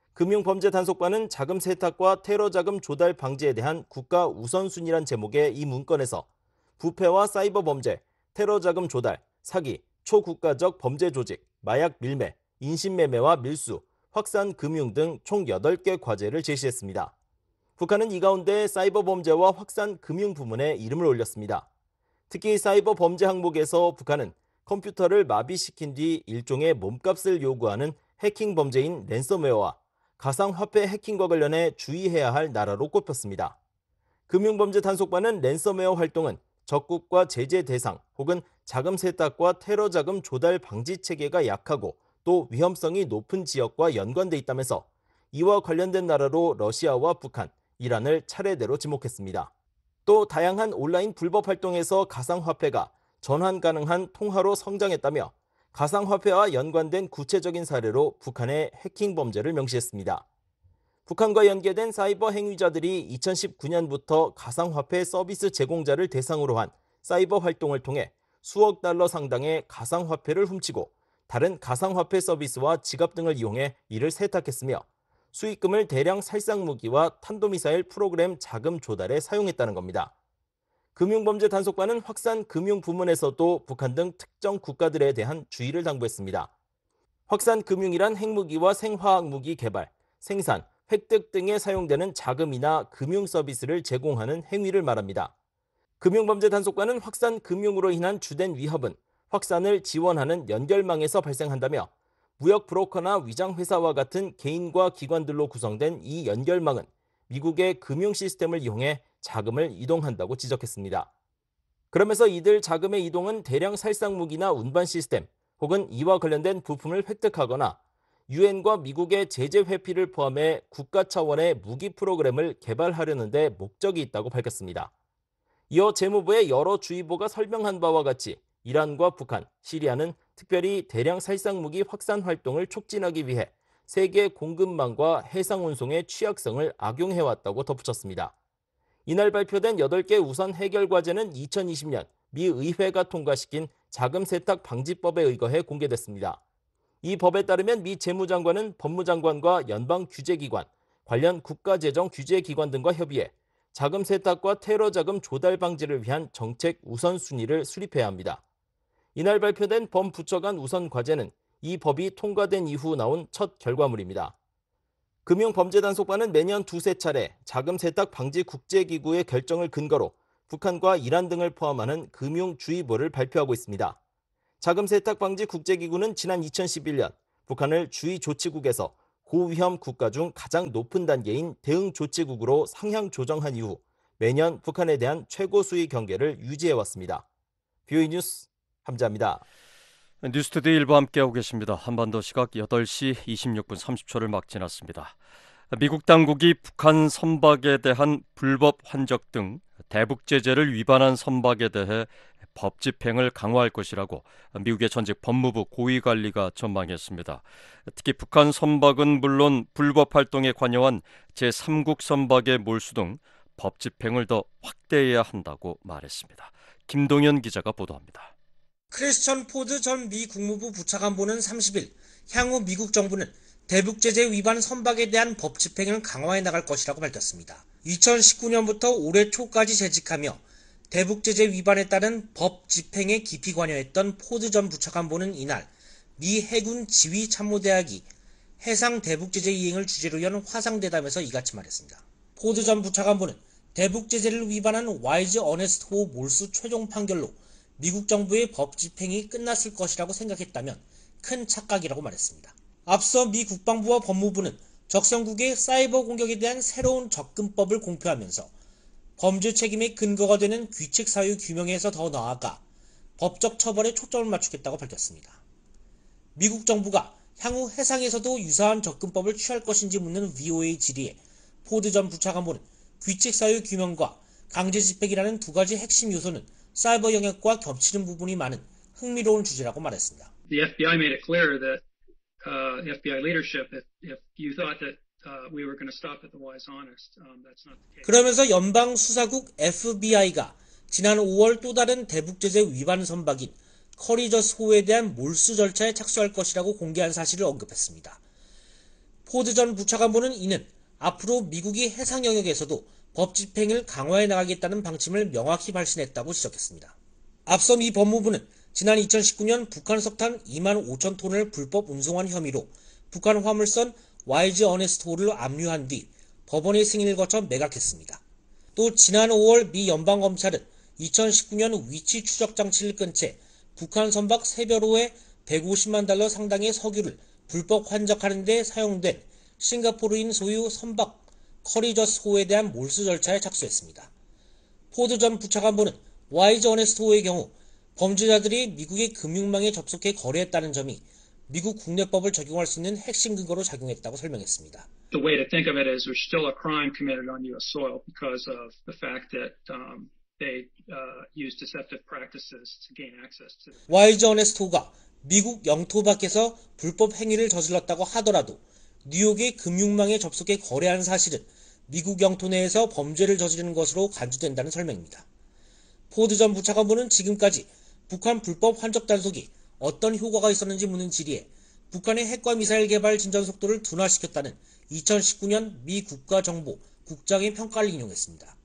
금융범죄단속반은 자금 세탁과 테러 자금 조달 방지에 대한 국가 우선순위란 제목의 이 문건에서 부패와 사이버 범죄, 테러 자금 조달, 사기, 초국가적 범죄 조직, 마약 밀매, 인신매매와 밀수, 확산 금융 등 총 여덟 개 과제를 제시했습니다. 북한은 이 가운데 사이버 범죄와 확산 금융 부문에 이름을 올렸습니다. 특히 사이버 범죄 항목에서 북한은 컴퓨터를 마비시킨 뒤 일종의 몸값을 요구하는 해킹 범죄인 랜섬웨어와 가상화폐 해킹과 관련해 주의해야 할 나라로 꼽혔습니다. 금융범죄 단속반은 랜섬웨어 활동은 적국과 제재 대상 혹은 자금 세탁과 테러 자금 조달 방지 체계가 약하고 또 위험성이 높은 지역과 연관돼 있다면서 이와 관련된 나라로 러시아와 북한, 이란을 차례대로 지목했습니다. 또 다양한 온라인 불법 활동에서 가상화폐가 전환 가능한 통화로 성장했다며 가상화폐와 연관된 구체적인 사례로 북한의 해킹 범죄를 명시했습니다. 북한과 연계된 사이버 행위자들이 이천십구 년부터 가상화폐 서비스 제공자를 대상으로 한 사이버 활동을 통해 수억 달러 상당의 가상화폐를 훔치고 다른 가상화폐 서비스와 지갑 등을 이용해 이를 세탁했으며 수익금을 대량 살상무기와 탄도미사일 프로그램 자금 조달에 사용했다는 겁니다. 금융범죄 단속반은 확산 금융 부문에서도 북한 등 특정 국가들에 대한 주의를 당부했습니다. 확산 금융이란 핵무기와 생화학무기 개발, 생산, 획득 등에 사용되는 자금이나 금융 서비스를 제공하는 행위를 말합니다. 금융범죄 단속반은 확산 금융으로 인한 주된 위협은 확산을 지원하는 연결망에서 발생한다며 무역 브로커나 위장회사와 같은 개인과 기관들로 구성된 이 연결망은 미국의 금융 시스템을 이용해 자금을 이동한다고 지적했습니다. 그러면서 이들 자금의 이동은 대량 살상무기나 운반 시스템 혹은 이와 관련된 부품을 획득하거나 유엔과 미국의 제재 회피를 포함해 국가 차원의 무기 프로그램을 개발하려는 데 목적이 있다고 밝혔습니다. 이어 재무부의 여러 주의보가 설명한 바와 같이 이란과 북한, 시리아는 특별히 대량 살상무기 확산 활동을 촉진하기 위해 세계 공급망과 해상 운송의 취약성을 악용해왔다고 덧붙였습니다. 이날 발표된 여덟 개 우선 해결 과제는 이천이십 년 미 의회가 통과시킨 자금 세탁 방지법에 의거해 공개됐습니다. 이 법에 따르면 미 재무장관은 법무장관과 연방규제기관, 관련 국가재정 규제기관 등과 협의해 자금 세탁과 테러 자금 조달 방지를 위한 정책 우선순위를 수립해야 합니다. 이날 발표된 범부처 간 우선 과제는 이 법이 통과된 이후 나온 첫 결과물입니다. 금융범죄단속반은 매년 두세 차례 자금 세탁 방지 국제기구의 결정을 근거로 북한과 이란 등을 포함하는 금융주의보를 발표하고 있습니다. 자금 세탁 방지 국제기구는 지난 이천십일 년 북한을 주의 조치국에서 고위험 국가 중 가장 높은 단계인 대응 조치국으로 상향 조정한 이후 매년 북한에 대한 최고 수위 경계를 유지해왔습니다. 비오이 뉴스 함자입니다. 뉴스투데이 일부 함께하고 계십니다. 한반도 시각 여덟 시 이십육 분 삼십 초를 막 지났습니다. 미국 당국이 북한 선박에 대한 불법 환적 등 대북 제재를 위반한 선박에 대해 법 집행을 강화할 것이라고 미국의 전직 법무부 고위관리가 전망했습니다. 특히 북한 선박은 물론 불법 활동에 관여한 제삼국 선박의 몰수 등 법 집행을 더 확대해야 한다고 말했습니다. 김동현 기자가 보도합니다. 크리스천 포드 전 미 국무부 부차관보는 삼십 일 향후 미국 정부는 대북 제재 위반 선박에 대한 법 집행을 강화해 나갈 것이라고 밝혔습니다. 이천십구 년부터 올해 초까지 재직하며 대북 제재 위반에 따른 법 집행에 깊이 관여했던 포드 전 부차관보는 이날 미 해군 지휘참모대학이 해상 대북 제재 이행을 주제로 연 화상대담에서 이같이 말했습니다. 포드 전 부차관보는 대북 제재를 위반한 와이즈 어네스트 호 몰수 최종 판결로 미국 정부의 법 집행이 끝났을 것이라고 생각했다면 큰 착각이라고 말했습니다. 앞서 미 국방부와 법무부는 적성국의 사이버 공격에 대한 새로운 접근법을 공표하면서 범죄 책임의 근거가 되는 규칙 사유 규명에서 더 나아가 법적 처벌에 초점을 맞추겠다고 밝혔습니다. 미국 정부가 향후 해상에서도 유사한 접근법을 취할 것인지 묻는 브이오에이 질의에 포드 전 부차관보는 규칙 사유 규명과 강제 집행이라는 두 가지 핵심 요소는 사이버 영역과 겹치는 부분이 많은 흥미로운 주제라고 말했습니다. The 에프비아이 made it clear that uh, the 에프비아이 leadership, if, if you thought that uh, we were going to stop at the wise honest, um, that's not the case. 그러면서 연방 수사국 에프비아이가 지난 오월 또 다른 대북 제재 위반 선박인 커리저스 호에 대한 몰수 절차에 착수할 것이라고 공개한 사실을 언급했습니다. 포드 전 부차관보는 이는 앞으로 미국이 해상 영역에서도 법 집행을 강화해 나가겠다는 방침을 명확히 발신했다고 지적했습니다. 앞서 미 법무부는 지난 이천십구 년 북한 석탄 이만 오천 톤을 불법 운송한 혐의로 북한 화물선 와이즈 어네스트 호를 압류한 뒤 법원의 승인을 거쳐 매각했습니다. 또 지난 오월 미 연방검찰은 이천십구 년 위치 추적 장치를 끈 채 북한 선박 세별호에 백오십만 달러 상당의 석유를 불법 환적하는 데 사용된 싱가포르인 소유 선박 커리저스 호에 대한 몰수 절차에 착수했습니다. 포드 전 부차관보는 와이즈 어네스트 호의 경우 범죄자들이 미국의 금융망에 접속해 거래했다는 점이 미국 국내법을 적용할 수 있는 핵심 근거로 작용했다고 설명했습니다. The way to think of it is there's still a crime committed on U S soil because of the fact that um, they uh, use deceptive practices to gain access to. 와이즈 어네스트 호가 미국 영토 밖에서 불법 행위를 저질렀다고 하더라도 뉴욕의 금융망에 접속해 거래한 사실은 미국 영토 내에서 범죄를 저지르는 것으로 간주된다는 설명입니다. 포드 전 부차관보는 지금까지 북한 불법 환적 단속이 어떤 효과가 있었는지 묻는 질의에 북한의 핵과 미사일 개발 진전 속도를 둔화시켰다는 이천십구 년 미 국가정보 국장의 평가를 인용했습니다.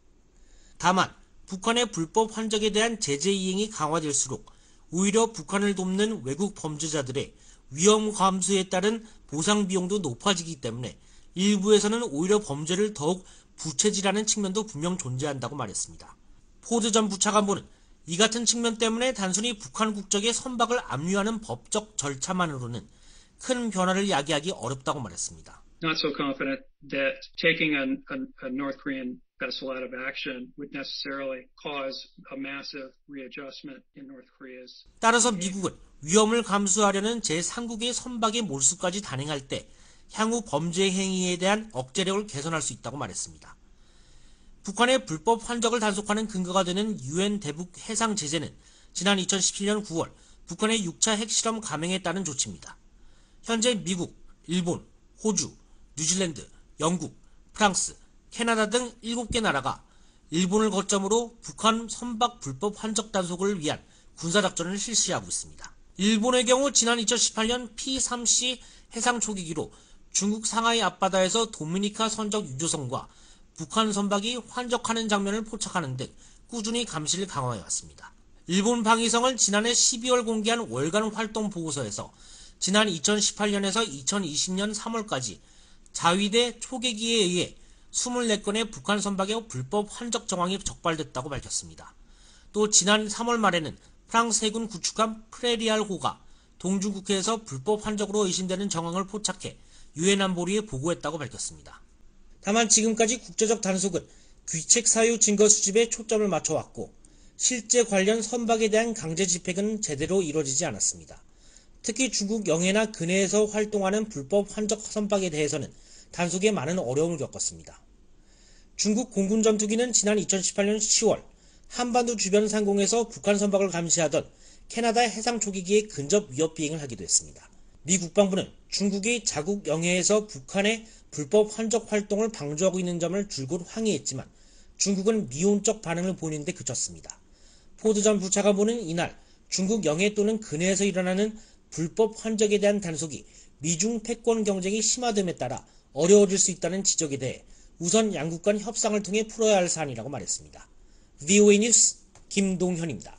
다만 북한의 불법 환적에 대한 제재 이행이 강화될수록 오히려 북한을 돕는 외국 범죄자들의 위험 감수에 따른 보상 비용도 높아지기 때문에 일부에서는 오히려 범죄를 더욱 부채질하는 측면도 분명 존재한다고 말했습니다. 포드 전 부차관보는 이 같은 측면 때문에 단순히 북한 국적의 선박을 압류하는 법적 절차만으로는 큰 변화를 야기하기 어렵다고 말했습니다. Not so confident that taking a, a, a North Korean vessel out of action would necessarily cause a massive readjustment in North Korea's. 따라서 미국은 위험을 감수하려는 제삼국의 선박의 몰수까지 단행할 때 향후 범죄 행위에 대한 억제력을 개선할 수 있다고 말했습니다. 북한의 불법 환적을 단속하는 근거가 되는 유엔 대북 해상 제재는 지난 이천십칠 년 구월 북한의 육 차 핵실험 감행에 따른 조치입니다. 현재 미국, 일본, 호주, 뉴질랜드, 영국, 프랑스, 캐나다 등 일곱 개 나라가 일본을 거점으로 북한 선박 불법 환적 단속을 위한 군사작전을 실시하고 있습니다. 일본의 경우 지난 이천십팔 년 피 삼 씨 해상 초기기로 중국 상하이 앞바다에서 도미니카 선적 유조선과 북한 선박이 환적하는 장면을 포착하는 등 꾸준히 감시를 강화해왔습니다. 일본 방위성은 지난해 십이월 공개한 월간 활동 보고서에서 지난 이천십팔 년에서 이천이십 년 삼월까지 자위대 초계기에 의해 이십사 건의 북한 선박의 불법 환적 정황이 적발됐다고 밝혔습니다. 또 지난 삼월 말에는 프랑스 해군 구축함 프레리알호가 동중국해에서 불법 환적으로 의심되는 정황을 포착해 유엔 안보리에 보고했다고 밝혔습니다. 다만 지금까지 국제적 단속은 귀책 사유 증거 수집에 초점을 맞춰왔고 실제 관련 선박에 대한 강제 집행은 제대로 이루어지지 않았습니다. 특히 중국 영해나 근해에서 활동하는 불법 환적 선박에 대해서는 단속에 많은 어려움을 겪었습니다. 중국 공군 전투기는 지난 이천십팔 년 시월 한반도 주변 상공에서 북한 선박을 감시하던 캐나다 해상 초기기에 근접 위협 비행을 하기도 했습니다. 미 국방부는 중국이 자국 영해에서 북한의 불법 환적 활동을 방조하고 있는 점을 줄곧 항의했지만 중국은 미온적 반응을 보이는 데 그쳤습니다. 포드 전 부차관보는 이날 중국 영해 또는 근해에서 일어나는 불법 환적에 대한 단속이 미중 패권 경쟁이 심화됨에 따라 어려워질 수 있다는 지적에 대해 우선 양국 간 협상을 통해 풀어야 할 사안이라고 말했습니다. 브이오에이 뉴스 김동현입니다.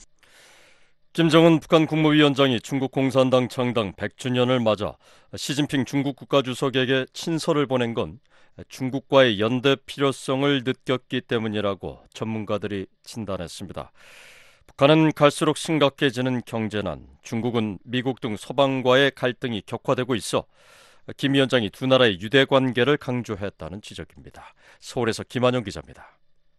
김정은 북한 국무위원장이 중국 공산당 창당 백 주년을 맞아 시진핑 중국 국가주석에게 친서를 보낸 건 중국과의 연대 필요성을 느꼈기 때문이라고 전문가들이 진단했습니다. 북한은 갈수록 심각해지는 경제난, 중국은 미국 등 서방과의 갈등이 격화되고 있어 김 위원장이 두 나라의 유대 관계를 강조했다는 지적입니다. 서울에서 김한영 기자입니다.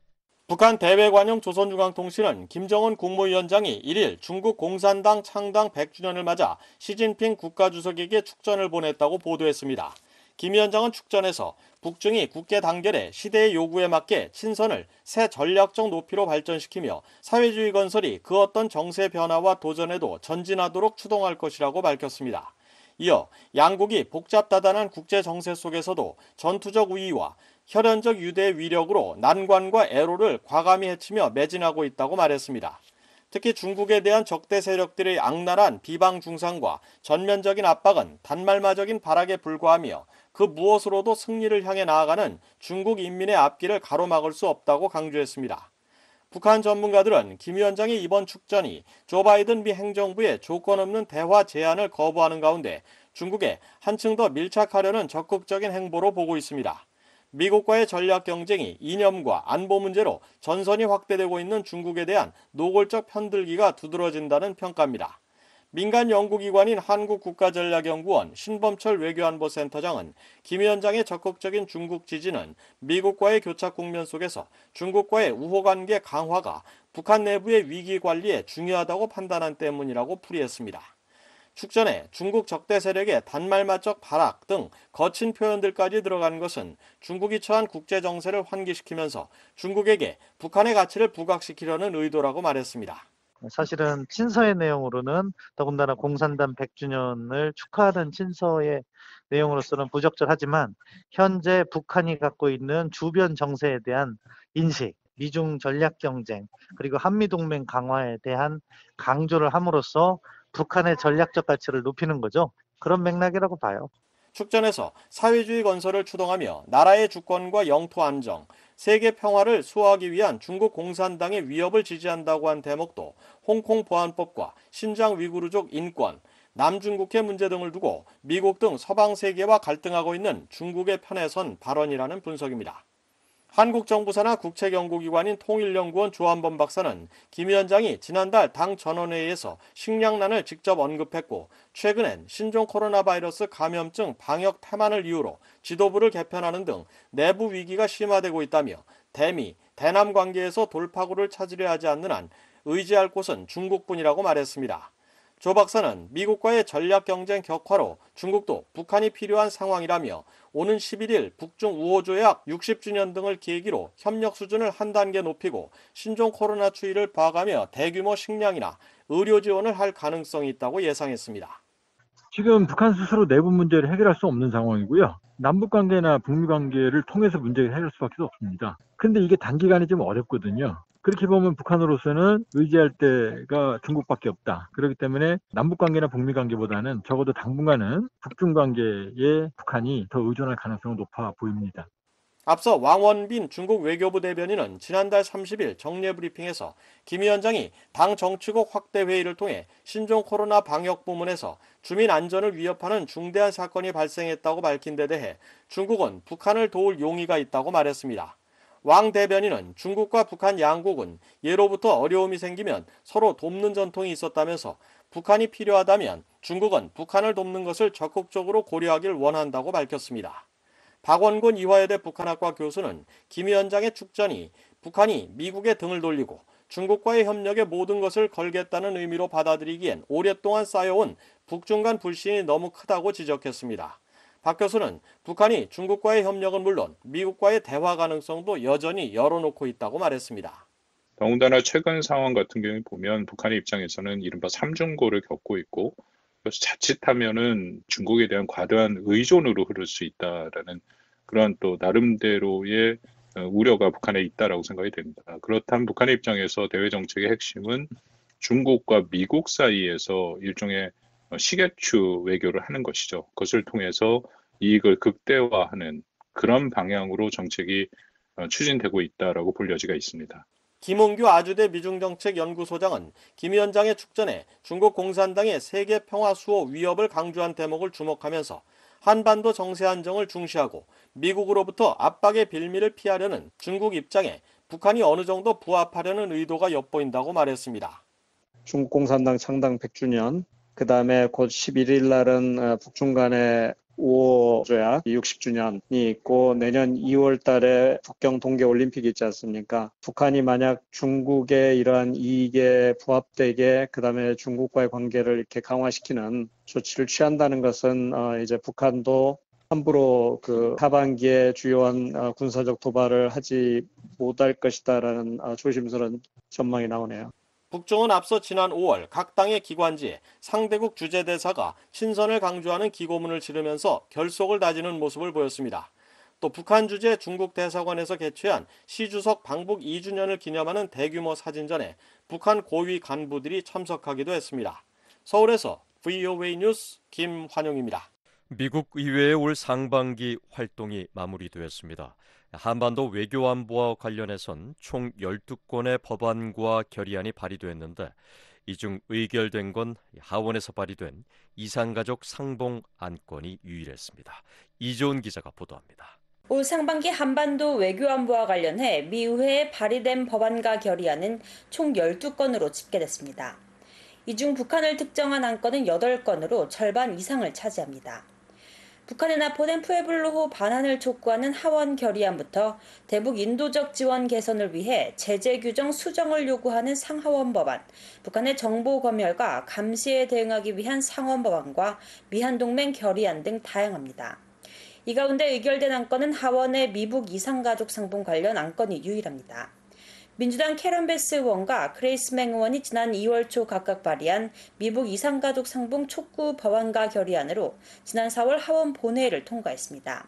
북한 대외관용 조선중앙통신은 김정은 국무위원장이 일일 중국 공산당 창당 백 주년을 맞아 시진핑 국가주석에게 축전을 보냈다고 보도했습니다. 김 위원장은 축전에서 북중이 국계 단결에 시대의 요구에 맞게 친선을 새 전략적 높이로 발전시키며 사회주의 건설이 그 어떤 정세 변화와 도전에도 전진하도록 추동할 것이라고 밝혔습니다. 이어 양국이 복잡다단한 국제 정세 속에서도 전투적 우위와 혈연적 유대의 위력으로 난관과 애로를 과감히 헤치며 매진하고 있다고 말했습니다. 특히 중국에 대한 적대 세력들의 악랄한 비방 중상과 전면적인 압박은 단말마적인 발악에 불과하며 그 무엇으로도 승리를 향해 나아가는 중국 인민의 앞길을 가로막을 수 없다고 강조했습니다. 북한 전문가들은 김 위원장의 이번 축전이 조 바이든 미 행정부의 조건 없는 대화 제안을 거부하는 가운데 중국에 한층 더 밀착하려는 적극적인 행보로 보고 있습니다. 미국과의 전략 경쟁이 이념과 안보 문제로 전선이 확대되고 있는 중국에 대한 노골적 편들기가 두드러진다는 평가입니다. 민간 연구기관인 한국국가전략연구원 신범철 외교안보센터장은 김 위원장의 적극적인 중국 지지는 미국과의 교착 국면 속에서 중국과의 우호관계 강화가 북한 내부의 위기 관리에 중요하다고 판단한 때문이라고 풀이했습니다. 축전에 중국 적대 세력의 단말마적 발악 등 거친 표현들까지 들어간 것은 중국이 처한 국제 정세를 환기시키면서 중국에게 북한의 가치를 부각시키려는 의도라고 말했습니다. 사실은 친서의 내용으로는 더군다나 공산당 백 주년을 축하하는 친서의 내용으로서는 부적절하지만 현재 북한이 갖고 있는 주변 정세에 대한 인식, 미중 전략 경쟁, 그리고 한미동맹 강화에 대한 강조를 함으로써 북한의 전략적 가치를 높이는 거죠. 그런 맥락이라고 봐요. 축전에서 사회주의 건설을 추동하며 나라의 주권과 영토 안정, 세계 평화를 수호하기 위한 중국 공산당의 위협을 지지한다고 한 대목도 홍콩 보안법과 신장 위구르족 인권, 남중국해 문제 등을 두고 미국 등 서방 세계와 갈등하고 있는 중국의 편에 선 발언이라는 분석입니다. 한국 정부 산하 국책연구기관인 통일연구원 조한범 박사는 김 위원장이 지난달 당 전원회의에서 식량난을 직접 언급했고 최근엔 신종 코로나 바이러스 감염증 방역 태만을 이유로 지도부를 개편하는 등 내부 위기가 심화되고 있다며 대미, 대남 관계에서 돌파구를 찾으려 하지 않는 한 의지할 곳은 중국뿐이라고 말했습니다. 조 박사는 미국과의 전략 경쟁 격화로 중국도 북한이 필요한 상황이라며 오는 십일 일 북중 우호조약 육십 주년 등을 계기로 협력 수준을 한 단계 높이고 신종 코로나 추이를 봐가며 대규모 식량이나 의료 지원을 할 가능성이 있다고 예상했습니다. 지금 북한 스스로 내부 문제를 해결할 수 없는 상황이고요. 남북 관계나 북미 관계를 통해서 문제를 해결할 수밖에 없습니다. 근데 이게 단기간에 좀 어렵거든요. 그렇게 보면 북한으로서는 의지할 때가 중국밖에 없다. 그렇기 때문에 남북 관계나 북미 관계보다는 적어도 당분간은 북중 관계에 북한이 더 의존할 가능성은 높아 보입니다. 앞서 왕원빈 중국 외교부 대변인은 지난달 삼십 일 정례 브리핑에서 김 위원장이 당 정치국 확대 회의를 통해 신종 코로나 방역 부문에서 주민 안전을 위협하는 중대한 사건이 발생했다고 밝힌 데 대해 중국은 북한을 도울 용의가 있다고 말했습니다. 왕 대변인은 중국과 북한 양국은 예로부터 어려움이 생기면 서로 돕는 전통이 있었다면서 북한이 필요하다면 중국은 북한을 돕는 것을 적극적으로 고려하길 원한다고 밝혔습니다. 박원곤 이화여대 북한학과 교수는 김 위원장의 축전이 북한이 미국에 등을 돌리고 중국과의 협력에 모든 것을 걸겠다는 의미로 받아들이기엔 오랫동안 쌓여온 북중 간 불신이 너무 크다고 지적했습니다. 박 교수는 북한이 중국과의 협력은 물론 미국과의 대화 가능성도 여전히 열어놓고 있다고 말했습니다. 더군다나 최근 상황 같은 경우에 보면 북한의 입장에서는 이른바 삼중고를 겪고 있고 그래서 자칫하면은 중국에 대한 과도한 의존으로 흐를 수 있다라는 그런 또 나름대로의 우려가 북한에 있다라고 생각이 됩니다. 그렇다면 북한의 입장에서 대외 정책의 핵심은 중국과 미국 사이에서 일종의 시계추 외교를 하는 것이죠. 그것을 통해서 이익을 극대화하는 그런 방향으로 정책이 추진되고 있다라고 볼 여지가 있습니다. 김은규 아주대 미중정책연구소장은 김 위원장의 축전에 중국 공산당의 세계 평화 수호 위협을 강조한 대목을 주목하면서 한반도 정세 안정을 중시하고 미국으로부터 압박의 빌미를 피하려는 중국 입장에 북한이 어느 정도 부합하려는 의도가 엿보인다고 말했습니다. 중국 공산당 창당 백 주년, 그 다음에 곧 십일 일 날은 북중 간의 우호조약 육십 주년이 있고 내년 이월 달에 북경 동계올림픽이 있지 않습니까? 북한이 만약 중국의 이러한 이익에 부합되게 그 다음에 중국과의 관계를 이렇게 강화시키는 조치를 취한다는 것은 어 이제 북한도 함부로 그 하반기에 주요한 어 군사적 도발을 하지 못할 것이다라는 어 조심스러운 전망이 나오네요. 북중은 앞서 지난 오월 각 당의 기관지에 상대국 주재대사가 친선을 강조하는 기고문을 치르면서 결속을 다지는 모습을 보였습니다. 또 북한 주재 중국 대사관에서 개최한 시 주석 방북 이 주년을 기념하는 대규모 사진전에 북한 고위 간부들이 참석하기도 했습니다. 서울에서 브이오에이 뉴스 김환용입니다. 미국 의회의 올 상반기 활동이 마무리되었습니다. 한반도 외교안보와 관련해선 총 열두 건의 법안과 결의안이 발의됐는데 이 중 의결된 건 하원에서 발의된 이산가족 상봉 안건이 유일했습니다. 이조은 기자가 보도합니다. 올 상반기 한반도 외교안보와 관련해 미 의회에 발의된 법안과 결의안은 총 열두 건으로 집계됐습니다. 이 중 북한을 특정한 안건은 여덟 건으로 절반 이상을 차지합니다. 북한에 납포된 푸에블로호 반환을 촉구하는 하원 결의안부터 대북 인도적 지원 개선을 위해 제재 규정 수정을 요구하는 상하원 법안, 북한의 정보 검열과 감시에 대응하기 위한 상원 법안과 미한동맹 결의안 등 다양합니다. 이 가운데 의결된 안건은 하원의 미북 이산가족 상봉 관련 안건이 유일합니다. 민주당 캐런 베스 의원과 크레이스 맹 의원이 지난 이월 초 각각 발의한 미북 이산가족 상봉 촉구 법안과 결의안으로 지난 사월 하원 본회의를 통과했습니다.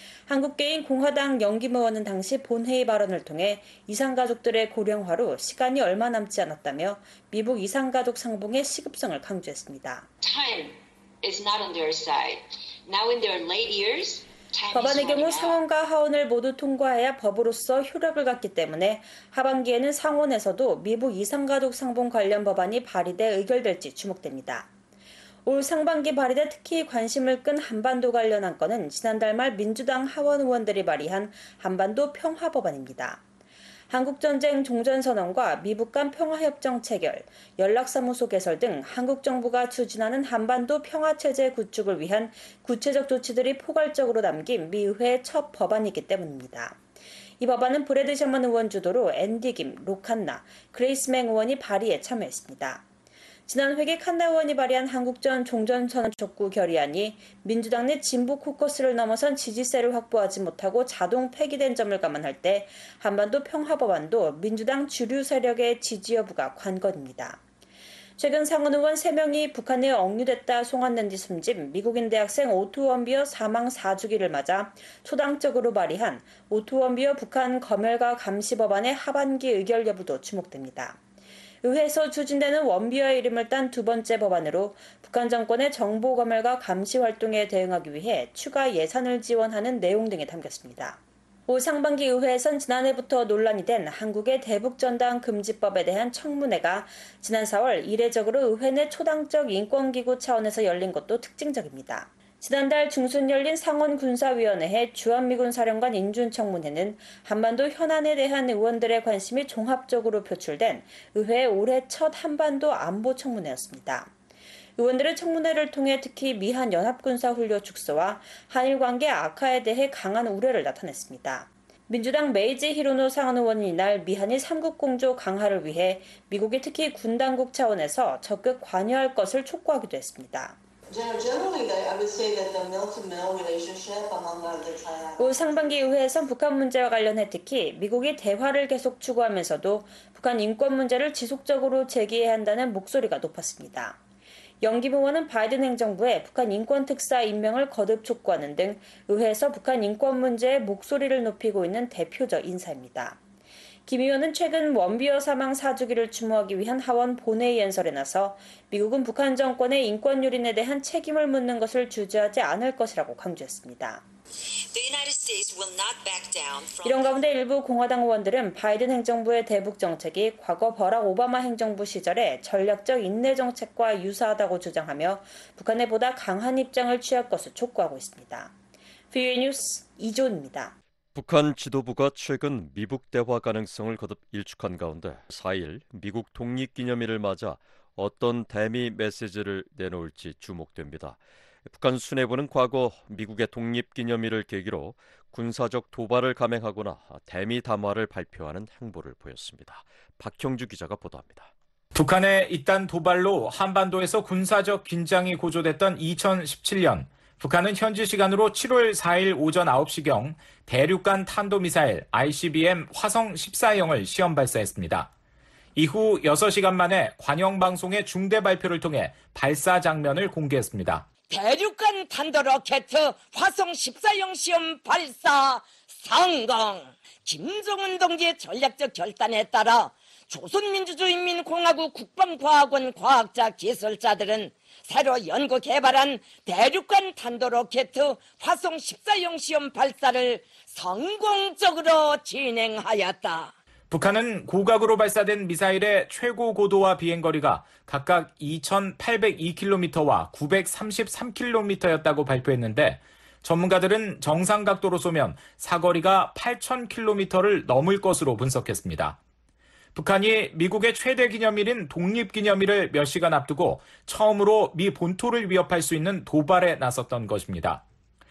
한국계인 공화당 영김 의원은 당시 본회의 발언을 통해 이산가족들의 고령화로 시간이 얼마 남지 않았다며 미북 이산가족 상봉의 시급성을 강조했습니다. Time is not on their side. Now in their late years, 법안의 경우 상원과 하원을 모두 통과해야 법으로서 효력을 갖기 때문에 하반기에는 상원에서도 미북 이산가족 상봉 관련 법안이 발의돼 의결될지 주목됩니다. 올 상반기 발의돼 특히 관심을 끈 한반도 관련 안건은 지난달 말 민주당 하원 의원들이 발의한 한반도 평화법안입니다. 한국전쟁 종전선언과 미북 간 평화협정 체결, 연락사무소 개설 등 한국 정부가 추진하는 한반도 평화체제 구축을 위한 구체적 조치들이 포괄적으로 담긴 미 의회의 첫 법안이기 때문입니다. 이 법안은 브래드 셔먼 의원 주도로 앤디 김, 로 칸나, 그레이스 맹 의원이 발의에 참여했습니다. 지난 회기 칸나 의원이 발의한 한국전 종전선언 촉구 결의안이 민주당 내 진보 코커스를 넘어선 지지세를 확보하지 못하고 자동 폐기된 점을 감안할 때 한반도 평화법안도 민주당 주류 세력의 지지 여부가 관건입니다. 최근 상원 의원 세 명이 북한에 억류됐다 송환된 뒤 숨진 미국인 대학생 오토 원비어 사망 사 주기를 맞아 초당적으로 발의한 오토 원비어 북한 검열과 감시 법안의 하반기 의결 여부도 주목됩니다. 의회에서 추진되는 원비어의 이름을 딴 두 번째 법안으로 북한 정권의 정보 검열과 감시 활동에 대응하기 위해 추가 예산을 지원하는 내용 등이 담겼습니다. 올 상반기 의회에선 지난해부터 논란이 된 한국의 대북전당 금지법에 대한 청문회가 지난 사월 이례적으로 의회 내 초당적 인권기구 차원에서 열린 것도 특징적입니다. 지난달 중순 열린 상원군사위원회의 주한미군 사령관 인준청문회는 한반도 현안에 대한 의원들의 관심이 종합적으로 표출된 의회의 올해 첫 한반도 안보청문회였습니다. 의원들은 청문회를 통해 특히 미한 연합군사훈련 축소와 한일 관계 악화에 대해 강한 우려를 나타냈습니다. 민주당 메이지 히로노 상원 의원은 이날 미한일 삼국 공조 강화를 위해 미국이 특히 군 당국 차원에서 적극 관여할 것을 촉구하기도 했습니다. 올 상반기 의회에선 북한 문제와 관련해 특히 미국이 대화를 계속 추구하면서도 북한 인권 문제를 지속적으로 제기해야 한다는 목소리가 높았습니다. 영김 의원은 바이든 행정부에 북한 인권 특사 임명을 거듭 촉구하는 등 의회에서 북한 인권 문제에 목소리를 높이고 있는 대표적 인사입니다. 김 의원은 최근 원비어 사망 사 주기를 추모하기 위한 하원 본회의 연설에 나서 미국은 북한 정권의 인권 유린에 대한 책임을 묻는 것을 주저하지 않을 것이라고 강조했습니다. 이런 가운데 일부 공화당 의원들은 바이든 행정부의 대북 정책이 과거 버락 오바마 행정부 시절의 전략적 인내 정책과 유사하다고 주장하며 북한에 보다 강한 입장을 취할 것을 촉구하고 있습니다. 브이오에이 뉴스 이조은입니다. 북한 지도부가 최근 미북 대화 가능성을 거듭 일축한 가운데 사 일 미국 독립기념일을 맞아 어떤 대미 메시지를 내놓을지 주목됩니다. 북한 수뇌부는 과거 미국의 독립기념일을 계기로 군사적 도발을 감행하거나 대미 담화를 발표하는 행보를 보였습니다. 박형주 기자가 보도합니다. 북한의 이딴 도발로 한반도에서 군사적 긴장이 고조됐던 이천십칠 년 북한은 현지 시간으로 칠월 사일 오전 아홉 시경 대륙간 탄도미사일 아이씨비엠 화성 십사형을 시험 발사했습니다. 이후 여섯 시간 만에 관영방송의 중대 발표를 통해 발사 장면을 공개했습니다. 대륙간 탄도로켓 화성 십사형 시험 발사 성공! 김정은 동지의 전략적 결단에 따라 조선민주주의인민공화국 국방과학원 과학자 기술자들은 새로 연구 개발한 대륙간 탄도로켓 화성 십사형 시험 발사를 성공적으로 진행하였다. 북한은 고각으로 발사된 미사일의 최고 고도와 비행거리가 각각 이천팔백이 킬로미터와 구백삼십삼 킬로미터였다고 발표했는데 전문가들은 정상 각도로 쏘면 사거리가 팔천 킬로미터를 넘을 것으로 분석했습니다. 북한이 미국의 최대 기념일인 독립기념일을 몇 시간 앞두고 처음으로 미 본토를 위협할 수 있는 도발에 나섰던 것입니다.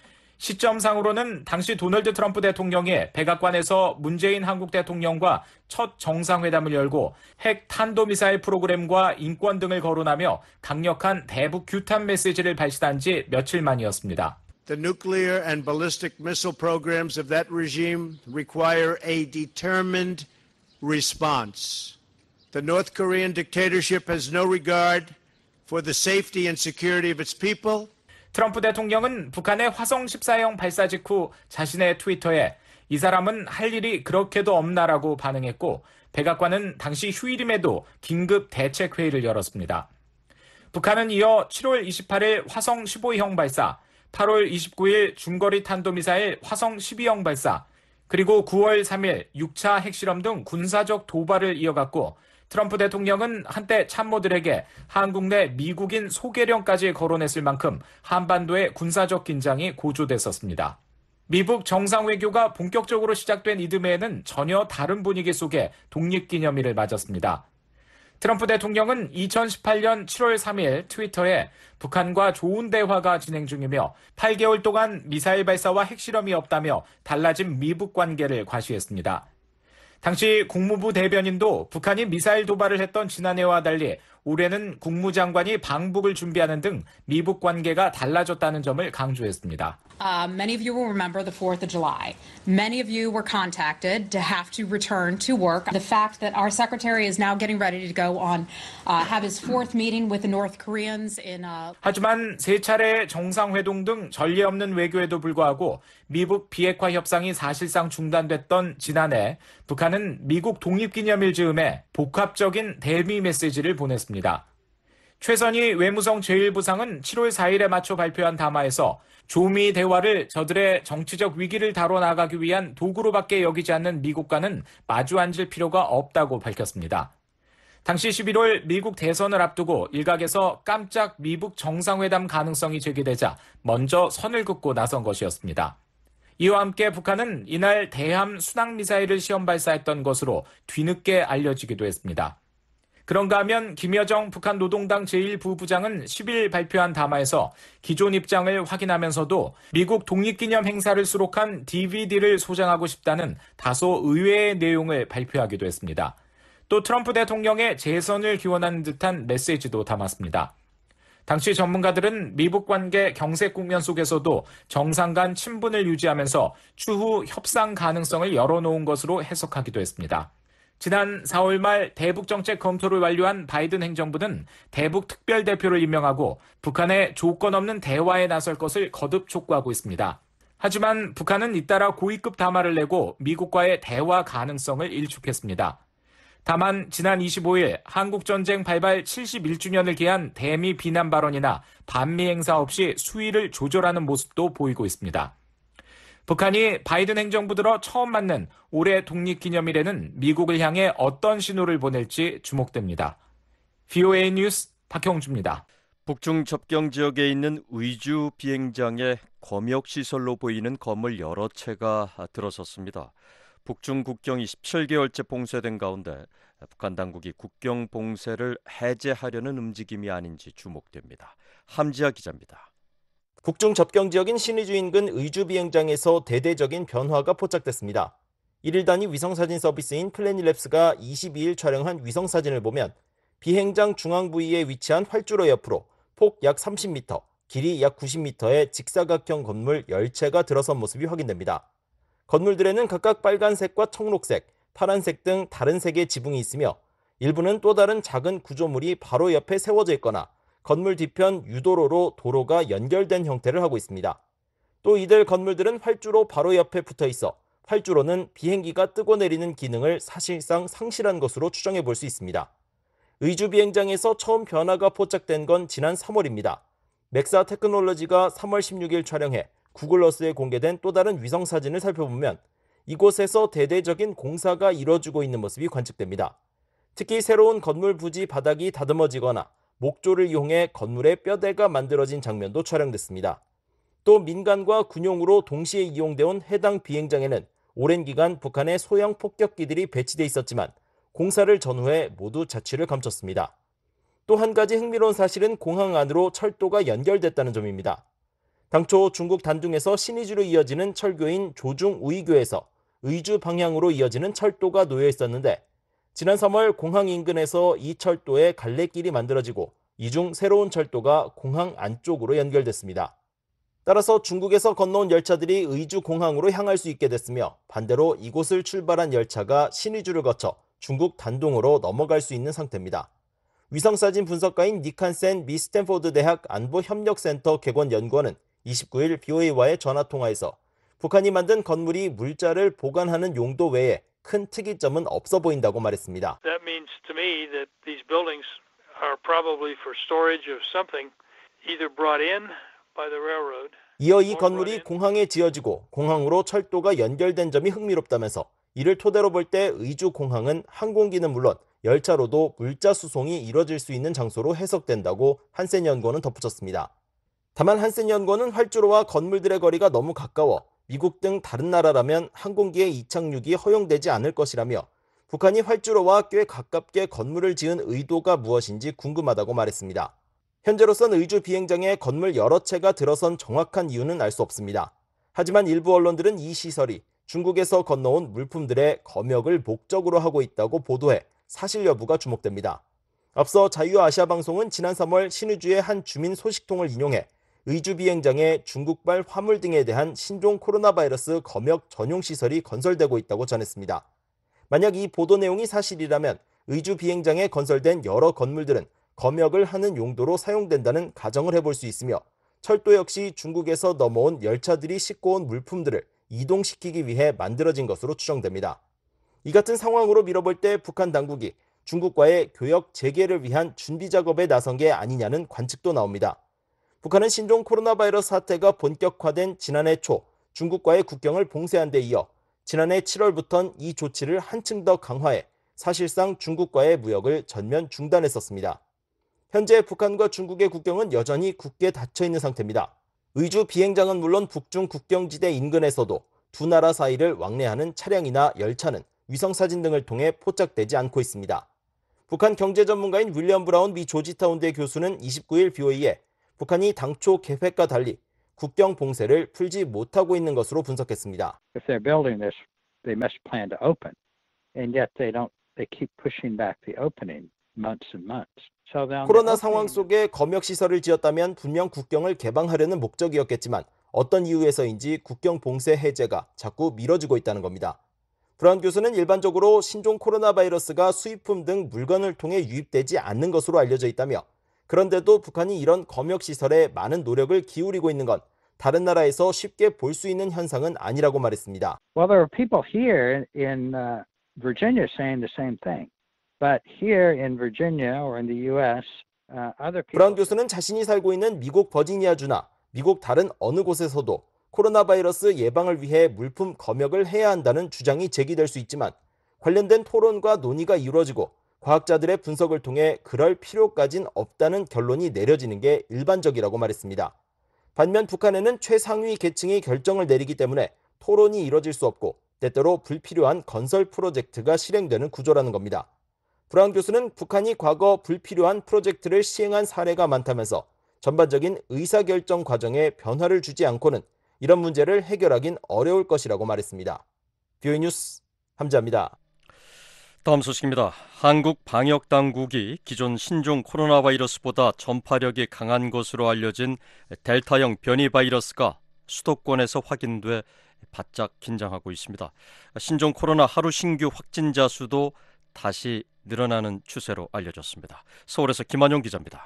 시점상으로는 당시 도널드 트럼프 대통령이 백악관에서 문재인 한국 대통령과 첫 정상회담을 열고 핵 탄도미사일 프로그램과 인권 등을 거론하며 강력한 대북 규탄 메시지를 발신한 지 며칠 만이었습니다. The nuclear and ballistic missile programs of that regime require a determined response. The North Korean dictatorship has no regard for the safety and security of its people. 트럼프 대통령은 북한의 화성 십사형 발사 직후 자신의 트위터에 이 사람은 할 일이 그렇게도 없나라고 반응했고 백악관은 당시 휴일임에도 긴급 대책회의를 열었습니다. 북한은 이어 칠월 이십팔일 화성 십오형 발사, 팔월 이십구일 중거리 탄도미사일 화성 십이형 발사, 그리고 구월 삼일 육 차 핵실험 등 군사적 도발을 이어갔고 트럼프 대통령은 한때 참모들에게 한국 내 미국인 소개령까지 거론했을 만큼 한반도의 군사적 긴장이 고조됐었습니다. 미북 정상외교가 본격적으로 시작된 이듬해에는 전혀 다른 분위기 속에 독립기념일을 맞았습니다. 트럼프 대통령은 이천십팔 년 칠월 삼일 트위터에 북한과 좋은 대화가 진행 중이며 팔 개월 동안 미사일 발사와 핵실험이 없다며 달라진 미북 관계를 과시했습니다. 당시 국무부 대변인도 북한이 미사일 도발을 했던 지난해와 달리 올해는 국무장관이 방북을 준비하는 등 미북 관계가 달라졌다는 점을 강조했습니다. Uh, many of you will remember the fourth of July. Many of you were contacted to have to return to work. The fact that our secretary is now getting ready to go on, uh, have his fourth meeting with the North Koreans in. Uh... 하지만 세 차례 정상회동 등 전례 없는 외교에도 불구하고 미북 비핵화 협상이 사실상 중단됐던 지난해 북한은 미국 독립기념일 즈음에 복합적인 대미 메시지를 보냈습니다. 최선희 외무성 제일 부상은 칠월 사일에 맞춰 발표한 담화에서 조미 대화를 저들의 정치적 위기를 다뤄나가기 위한 도구로밖에 여기지 않는 미국과는 마주 앉을 필요가 없다고 밝혔습니다. 당시 십일월 미국 대선을 앞두고 일각에서 깜짝 미북 정상회담 가능성이 제기되자 먼저 선을 긋고 나선 것이었습니다. 이와 함께 북한은 이날 대함 순항미사일을 시험 발사했던 것으로 뒤늦게 알려지기도 했습니다. 그런가 하면 김여정 북한 노동당 제일 부부장은 십일 발표한 담화에서 기존 입장을 확인하면서도 미국 독립기념 행사를 수록한 디비디를 소장하고 싶다는 다소 의외의 내용을 발표하기도 했습니다. 또 트럼프 대통령의 재선을 기원하는 듯한 메시지도 담았습니다. 당시 전문가들은 미북 관계 경색 국면 속에서도 정상 간 친분을 유지하면서 추후 협상 가능성을 열어놓은 것으로 해석하기도 했습니다. 지난 사월 말 대북 정책 검토를 완료한 바이든 행정부는 대북 특별대표를 임명하고 북한의 조건 없는 대화에 나설 것을 거듭 촉구하고 있습니다. 하지만 북한은 잇따라 고위급 담화를 내고 미국과의 대화 가능성을 일축했습니다. 다만 지난 이십오일 한국전쟁 발발 칠십일 주년을 기한 대미 비난 발언이나 반미 행사 없이 수위를 조절하는 모습도 보이고 있습니다. 북한이 바이든 행정부 들어 처음 맞는 올해 독립기념일에는 미국을 향해 어떤 신호를 보낼지 주목됩니다. 브이오에이 뉴스 박형주입니다. 북중 접경 지역에 있는 의주 비행장에 검역시설로 보이는 건물 여러 채가 들어섰습니다. 북중 국경이 십칠 개월째 봉쇄된 가운데 북한 당국이 국경 봉쇄를 해제하려는 움직임이 아닌지 주목됩니다. 함지아 기자입니다. 북중 접경 지역인 신의주 인근 의주 비행장에서 대대적인 변화가 포착됐습니다. 일일 단위 위성사진 서비스인 플래닛랩스가 이십이일 촬영한 위성사진을 보면 비행장 중앙 부위에 위치한 활주로 옆으로 폭 약 삼십 미터, 길이 약 구십 미터의 직사각형 건물 열 채가 들어선 모습이 확인됩니다. 건물들에는 각각 빨간색과 청록색, 파란색 등 다른 색의 지붕이 있으며 일부는 또 다른 작은 구조물이 바로 옆에 세워져 있거나 건물 뒤편 유도로로 도로가 연결된 형태를 하고 있습니다. 또 이들 건물들은 활주로 바로 옆에 붙어 있어 활주로는 비행기가 뜨고 내리는 기능을 사실상 상실한 것으로 추정해 볼 수 있습니다. 의주 비행장에서 처음 변화가 포착된 건 지난 삼월입니다. 맥사 테크놀로지가 삼월 십육일 촬영해 구글어스에 공개된 또 다른 위성사진을 살펴보면 이곳에서 대대적인 공사가 이뤄지고 있는 모습이 관측됩니다. 특히 새로운 건물 부지 바닥이 다듬어지거나 목조를 이용해 건물의 뼈대가 만들어진 장면도 촬영됐습니다. 또 민간과 군용으로 동시에 이용돼 온 해당 비행장에는 오랜 기간 북한의 소형 폭격기들이 배치돼 있었지만 공사를 전후해 모두 자취를 감췄습니다. 또 한 가지 흥미로운 사실은 공항 안으로 철도가 연결됐다는 점입니다. 당초 중국 단둥에서 신의주로 이어지는 철교인 조중우이교에서 의주 방향으로 이어지는 철도가 놓여 있었는데 지난 삼월 공항 인근에서 이 철도에 갈래길이 만들어지고 이 중 새로운 철도가 공항 안쪽으로 연결됐습니다. 따라서 중국에서 건너온 열차들이 의주 공항으로 향할 수 있게 됐으며 반대로 이곳을 출발한 열차가 신의주를 거쳐 중국 단둥으로 넘어갈 수 있는 상태입니다. 위성사진 분석가인 니칸센 미 스탠포드 대학 안보협력센터 객원 연구원은 이십구일 브이오에이와의 전화통화에서 북한이 만든 건물이 물자를 보관하는 용도 외에 큰 특이점은 없어 보인다고 말했습니다. That means to me that these buildings are probably for storage of something either brought in by the railroad. 이어 이 건물이 공항에 지어지고 공항으로 철도가 연결된 점이 흥미롭다면서 이를 토대로 볼 때 의주 공항은 항공기는 물론 열차로도 물자 수송이 이뤄질 수 있는 장소로 해석된다고 한센 연구원은 덧붙였습니다. 다만 한센 연구원은 활주로와 건물들의 거리가 너무 가까워 미국 등 다른 나라라면 항공기의 이착륙이 허용되지 않을 것이라며 북한이 활주로와 꽤 가깝게 건물을 지은 의도가 무엇인지 궁금하다고 말했습니다. 현재로선 의주 비행장에 건물 여러 채가 들어선 정확한 이유는 알 수 없습니다. 하지만 일부 언론들은 이 시설이 중국에서 건너온 물품들의 검역을 목적으로 하고 있다고 보도해 사실 여부가 주목됩니다. 앞서 자유아시아방송은 지난 삼월 신의주의 한 주민 소식통을 인용해 의주 비행장에 중국발 화물 등에 대한 신종 코로나 바이러스 검역 전용 시설이 건설되고 있다고 전했습니다. 만약 이 보도 내용이 사실이라면 의주 비행장에 건설된 여러 건물들은 검역을 하는 용도로 사용된다는 가정을 해볼 수 있으며 철도 역시 중국에서 넘어온 열차들이 싣고 온 물품들을 이동시키기 위해 만들어진 것으로 추정됩니다. 이 같은 상황으로 미뤄볼 때 북한 당국이 중국과의 교역 재개를 위한 준비 작업에 나선 게 아니냐는 관측도 나옵니다. 북한은 신종 코로나 바이러스 사태가 본격화된 지난해 초 중국과의 국경을 봉쇄한 데 이어 지난해 칠월부터는 이 조치를 한층 더 강화해 사실상 중국과의 무역을 전면 중단했었습니다. 현재 북한과 중국의 국경은 여전히 굳게 닫혀 있는 상태입니다. 의주 비행장은 물론 북중 국경지대 인근에서도 두 나라 사이를 왕래하는 차량이나 열차는 위성사진 등을 통해 포착되지 않고 있습니다. 북한 경제 전문가인 윌리엄 브라운 미 조지타운대 교수는 이십구일 비오이에 북한이 당초 계획과 달리 국경 봉쇄를 풀지 못하고 있는 것으로 분석했습니다. If they're building this, they must plan to open, and yet they don't. They keep pushing back the opening months and months. So then 코로나 상황 속에 검역 시설을 지었다면 분명 국경을 개방하려는 목적이었겠지만 어떤 이유에서인지 국경 봉쇄 해제가 자꾸 미뤄지고 있다는 겁니다. 브라운 교수는 일반적으로 신종 코로나 바이러스가 수입품 등 물건을 통해 유입되지 않는 것으로 알려져 있다며 그런데도 북한이 이런 검역 시설에 많은 노력을 기울이고 있는 건 다른 나라에서 쉽게 볼 수 있는 현상은 아니라고 말했습니다. Well, there are people here in uh, Virginia saying the same thing, but here in Virginia or in the U S, uh, other people. 브라운 교수는 자신이 살고 있는 미국 버지니아주나 미국 다른 어느 곳에서도 코로나 바이러스 예방을 위해 물품 검역을 해야 한다는 주장이 제기될 수 있지만 관련된 토론과 논의가 이루어지고 과학자들의 분석을 통해 그럴 필요까진 없다는 결론이 내려지는 게 일반적이라고 말했습니다. 반면 북한에는 최상위 계층이 결정을 내리기 때문에 토론이 이뤄질 수 없고 때때로 불필요한 건설 프로젝트가 실행되는 구조라는 겁니다. 브라운 교수는 북한이 과거 불필요한 프로젝트를 시행한 사례가 많다면서 전반적인 의사결정 과정에 변화를 주지 않고는 이런 문제를 해결하긴 어려울 것이라고 말했습니다. 비오이 뉴스 함지아입니다. 다음 소식입니다. 한국 방역당국이 기존 신종 코로나 바이러스보다 전파력이 강한 것으로 알려진 델타형 변이 바이러스가 수도권에서 확인돼 바짝 긴장하고 있습니다. 신종 코로나 하루 신규 확진자 수도 다시 늘어나는 추세로 알려졌습니다. 서울에서 김한용 기자입니다.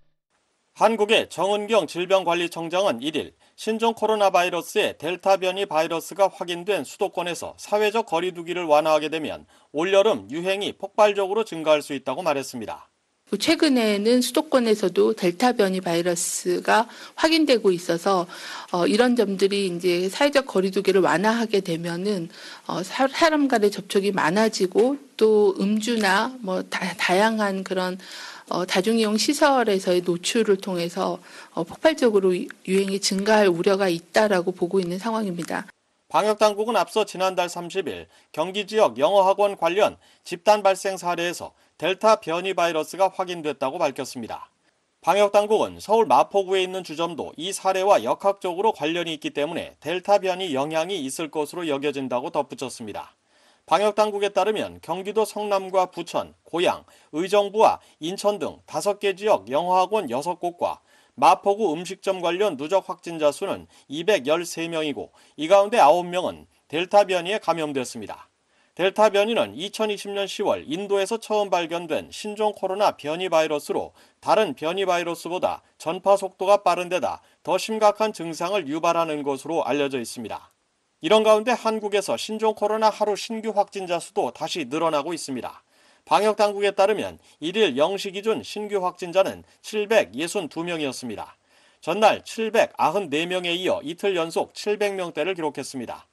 한국의 정은경 질병관리청장은 일일 신종 코로나 바이러스의 델타 변이 바이러스가 확인된 수도권에서 사회적 거리 두기를 완화하게 되면 올여름 유행이 폭발적으로 증가할 수 있다고 말했습니다. 최근에는 수도권에서도 델타 변이 바이러스가 확인되고 있어서 어, 이런 점들이 이제 사회적 거리 두기를 완화하게 되면은 어, 사람 간의 접촉이 많아지고 또 음주나 뭐 다, 다양한 그런 어, 다중이용 시설에서의 노출을 통해서 어, 폭발적으로 유행이 증가할 우려가 있다라고 보고 있는 상황입니다. 방역당국은 앞서 지난달 삼십일 경기 지역 영어학원 관련 집단 발생 사례에서 델타 변이 바이러스가 확인됐다고 밝혔습니다. 방역당국은 서울 마포구에 있는 주점도 이 사례와 역학적으로 관련이 있기 때문에 델타 변이 영향이 있을 것으로 여겨진다고 덧붙였습니다. 방역당국에 따르면 경기도 성남과 부천, 고양, 의정부와 인천 등 다섯 개 지역 영어학원 여섯 곳과 마포구 음식점 관련 누적 확진자 수는 이백십삼 명이고 이 가운데 아홉 명은 델타 변이에 감염됐습니다. 델타 변이는 이천이십 년 시월 인도에서 처음 발견된 신종 코로나 변이 바이러스로 다른 변이 바이러스보다 전파 속도가 빠른 데다 더 심각한 증상을 유발하는 것으로 알려져 있습니다. 이런 가운데 한국에서 신종 코로나 하루 신규 확진자 수도 다시 늘어나고 있습니다. 방역당국에 따르면 일일 영 시 기준 신규 확진자는 칠백육십이 명이었습니다. 전날 칠백구십사 명에 이어 이틀 연속 칠백 명대를 기록했습니다.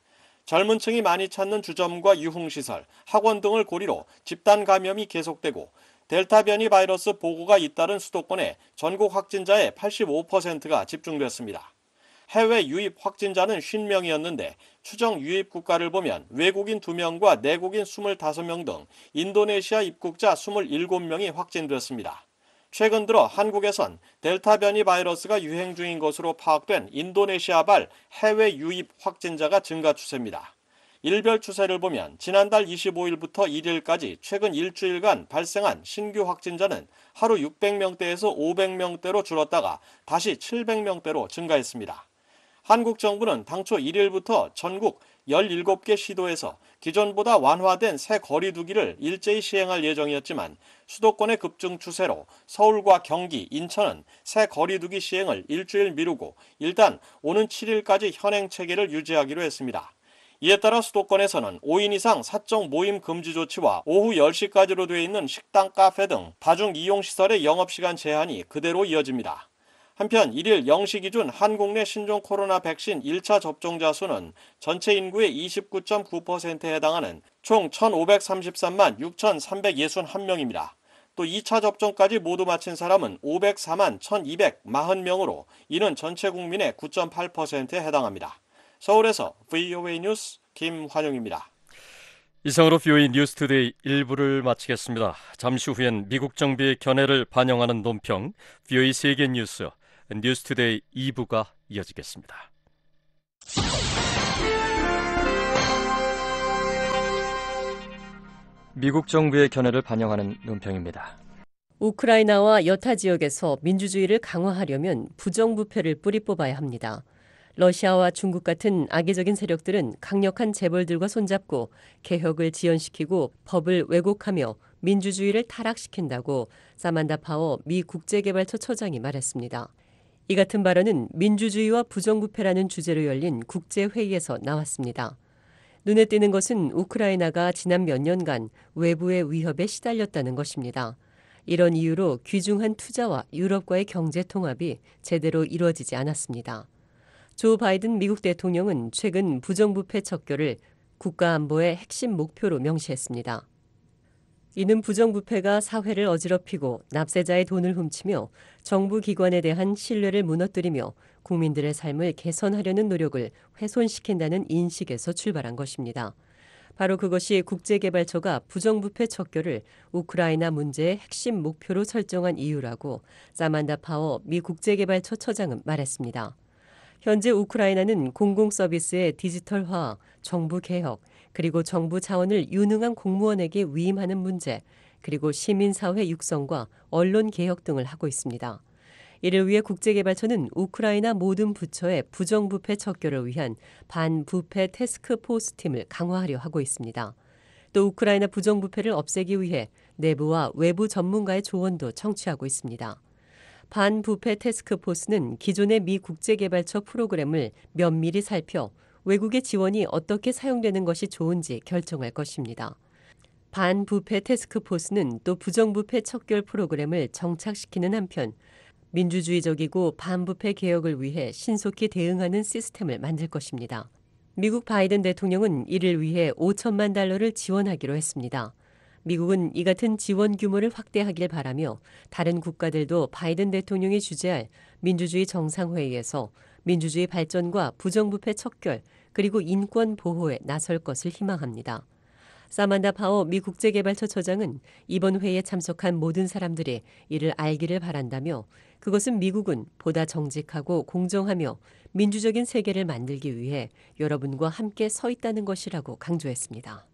젊은 층이 많이 찾는 주점과 유흥시설, 학원 등을 고리로 집단 감염이 계속되고 델타 변이 바이러스 보고가 잇따른 수도권에 전국 확진자의 팔십오 퍼센트가 집중됐습니다. 해외 유입 확진자는 오십 명이었는데 추정 유입 국가를 보면 외국인 두 명과 내국인 이십오 명 등 인도네시아 입국자 이십칠 명이 확진됐습니다. 최근 들어 한국에선 델타 변이 바이러스가 유행 중인 것으로 파악된 인도네시아발 해외 유입 확진자가 증가 추세입니다. 일별 추세를 보면 지난달 이십오일부터 일일까지 최근 일주일간 발생한 신규 확진자는 하루 육백 명대에서 오백 명대로 줄었다가 다시 칠백 명대로 증가했습니다. 한국 정부는 당초 일일부터 전국 열일곱 개 시도에서 기존보다 완화된 새 거리두기를 일제히 시행할 예정이었지만 수도권의 급증 추세로 서울과 경기, 인천은 새 거리두기 시행을 일주일 미루고 일단 오는 칠일까지 현행 체계를 유지하기로 했습니다. 이에 따라 수도권에서는 오 인 이상 사적 모임 금지 조치와 오후 열 시까지로 되어 있는 식당, 카페 등 다중 이용시설의 영업시간 제한이 그대로 이어집니다. 한편 일일 영 시 기준 한국 내 신종 코로나 백신 일 차 접종자 수는 전체 인구의 이십구 점 구 퍼센트에 해당하는 총 천오백삼십삼만 육천삼백육십일 명입니다. 또 이 차 접종까지 모두 마친 사람은 오백사만 천이백사십 명으로 이는 전체 국민의 구 점 팔 퍼센트에 해당합니다. 서울에서 브이오에이 뉴스 김환용입니다. 이상으로 브이오에이 뉴스투데이 일 부를 마치겠습니다. 잠시 후엔 미국 정부의 견해를 반영하는 논평 브이오에이 세계 뉴스 뉴스투데이 이 부가 이어지겠습니다. 미국 정부의 견해를 반영하는 논평입니다. 우크라이나와 여타 지역에서 민주주의를 강화하려면 부정부패를 뿌리 뽑아야 합니다. 러시아와 중국 같은 악의적인 세력들은 강력한 재벌들과 손잡고 개혁을 지연시키고 법을 왜곡하며 민주주의를 타락시킨다고 사만다 파워 미 국제개발처 처장이 말했습니다. 이 같은 발언은 민주주의와 부정부패라는 주제로 열린 국제회의에서 나왔습니다. 눈에 띄는 것은 우크라이나가 지난 몇 년간 외부의 위협에 시달렸다는 것입니다. 이런 이유로 귀중한 투자와 유럽과의 경제 통합이 제대로 이루어지지 않았습니다. 조 바이든 미국 대통령은 최근 부정부패 척결을 국가안보의 핵심 목표로 명시했습니다. 이는 부정부패가 사회를 어지럽히고 납세자의 돈을 훔치며 정부 기관에 대한 신뢰를 무너뜨리며 국민들의 삶을 개선하려는 노력을 훼손시킨다는 인식에서 출발한 것입니다. 바로 그것이 국제개발처가 부정부패 척결을 우크라이나 문제의 핵심 목표로 설정한 이유라고 사만다 파워 미 국제개발처 처장은 말했습니다. 현재 우크라이나는 공공서비스의 디지털화, 정부 개혁, 그리고 정부 자원을 유능한 공무원에게 위임하는 문제, 그리고 시민사회 육성과 언론 개혁 등을 하고 있습니다. 이를 위해 국제개발처는 우크라이나 모든 부처의 부정부패 척결을 위한 반부패 태스크포스 팀을 강화하려 하고 있습니다. 또 우크라이나 부정부패를 없애기 위해 내부와 외부 전문가의 조언도 청취하고 있습니다. 반부패 태스크포스는 기존의 미 국제개발처 프로그램을 면밀히 살펴 외국의 지원이 어떻게 사용되는 것이 좋은지 결정할 것입니다. 반부패 태스크포스는 또 부정부패 척결 프로그램을 정착시키는 한편 민주주의적이고 반부패 개혁을 위해 신속히 대응하는 시스템을 만들 것입니다. 미국 바이든 대통령은 이를 위해 오천만 달러를 지원하기로 했습니다. 미국은 이 같은 지원 규모를 확대하길 바라며 다른 국가들도 바이든 대통령이 주재할 민주주의 정상회의에서 민주주의 발전과 부정부패 척결 그리고 인권 보호에 나설 것을 희망합니다. 사만다 파워 미 국제개발처 처장은 이번 회의에 참석한 모든 사람들이 이를 알기를 바란다며 그것은 미국은 보다 정직하고 공정하며 민주적인 세계를 만들기 위해 여러분과 함께 서 있다는 것이라고 강조했습니다.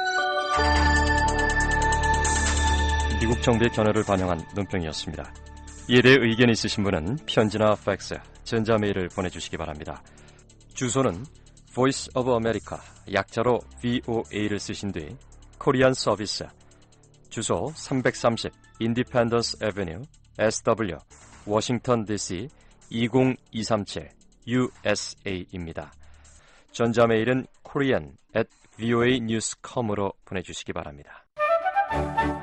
미국 정부의 견해를 반영한 논평이었습니다. 이에 대해 의견이 있으신 분은 편지나 팩스, 전자메일을 보내주시기 바랍니다. 주소는 Voice of America, 약자로 브이오에이를 쓰신 뒤 코리안 서비스, 주소 삼백삼십 Independence Avenue, 에스더블유, 워싱턴 디씨 이공이삼칠 유에스에이입니다. 전자메일은 korean at voanews dot com으로 보내주시기 바랍니다.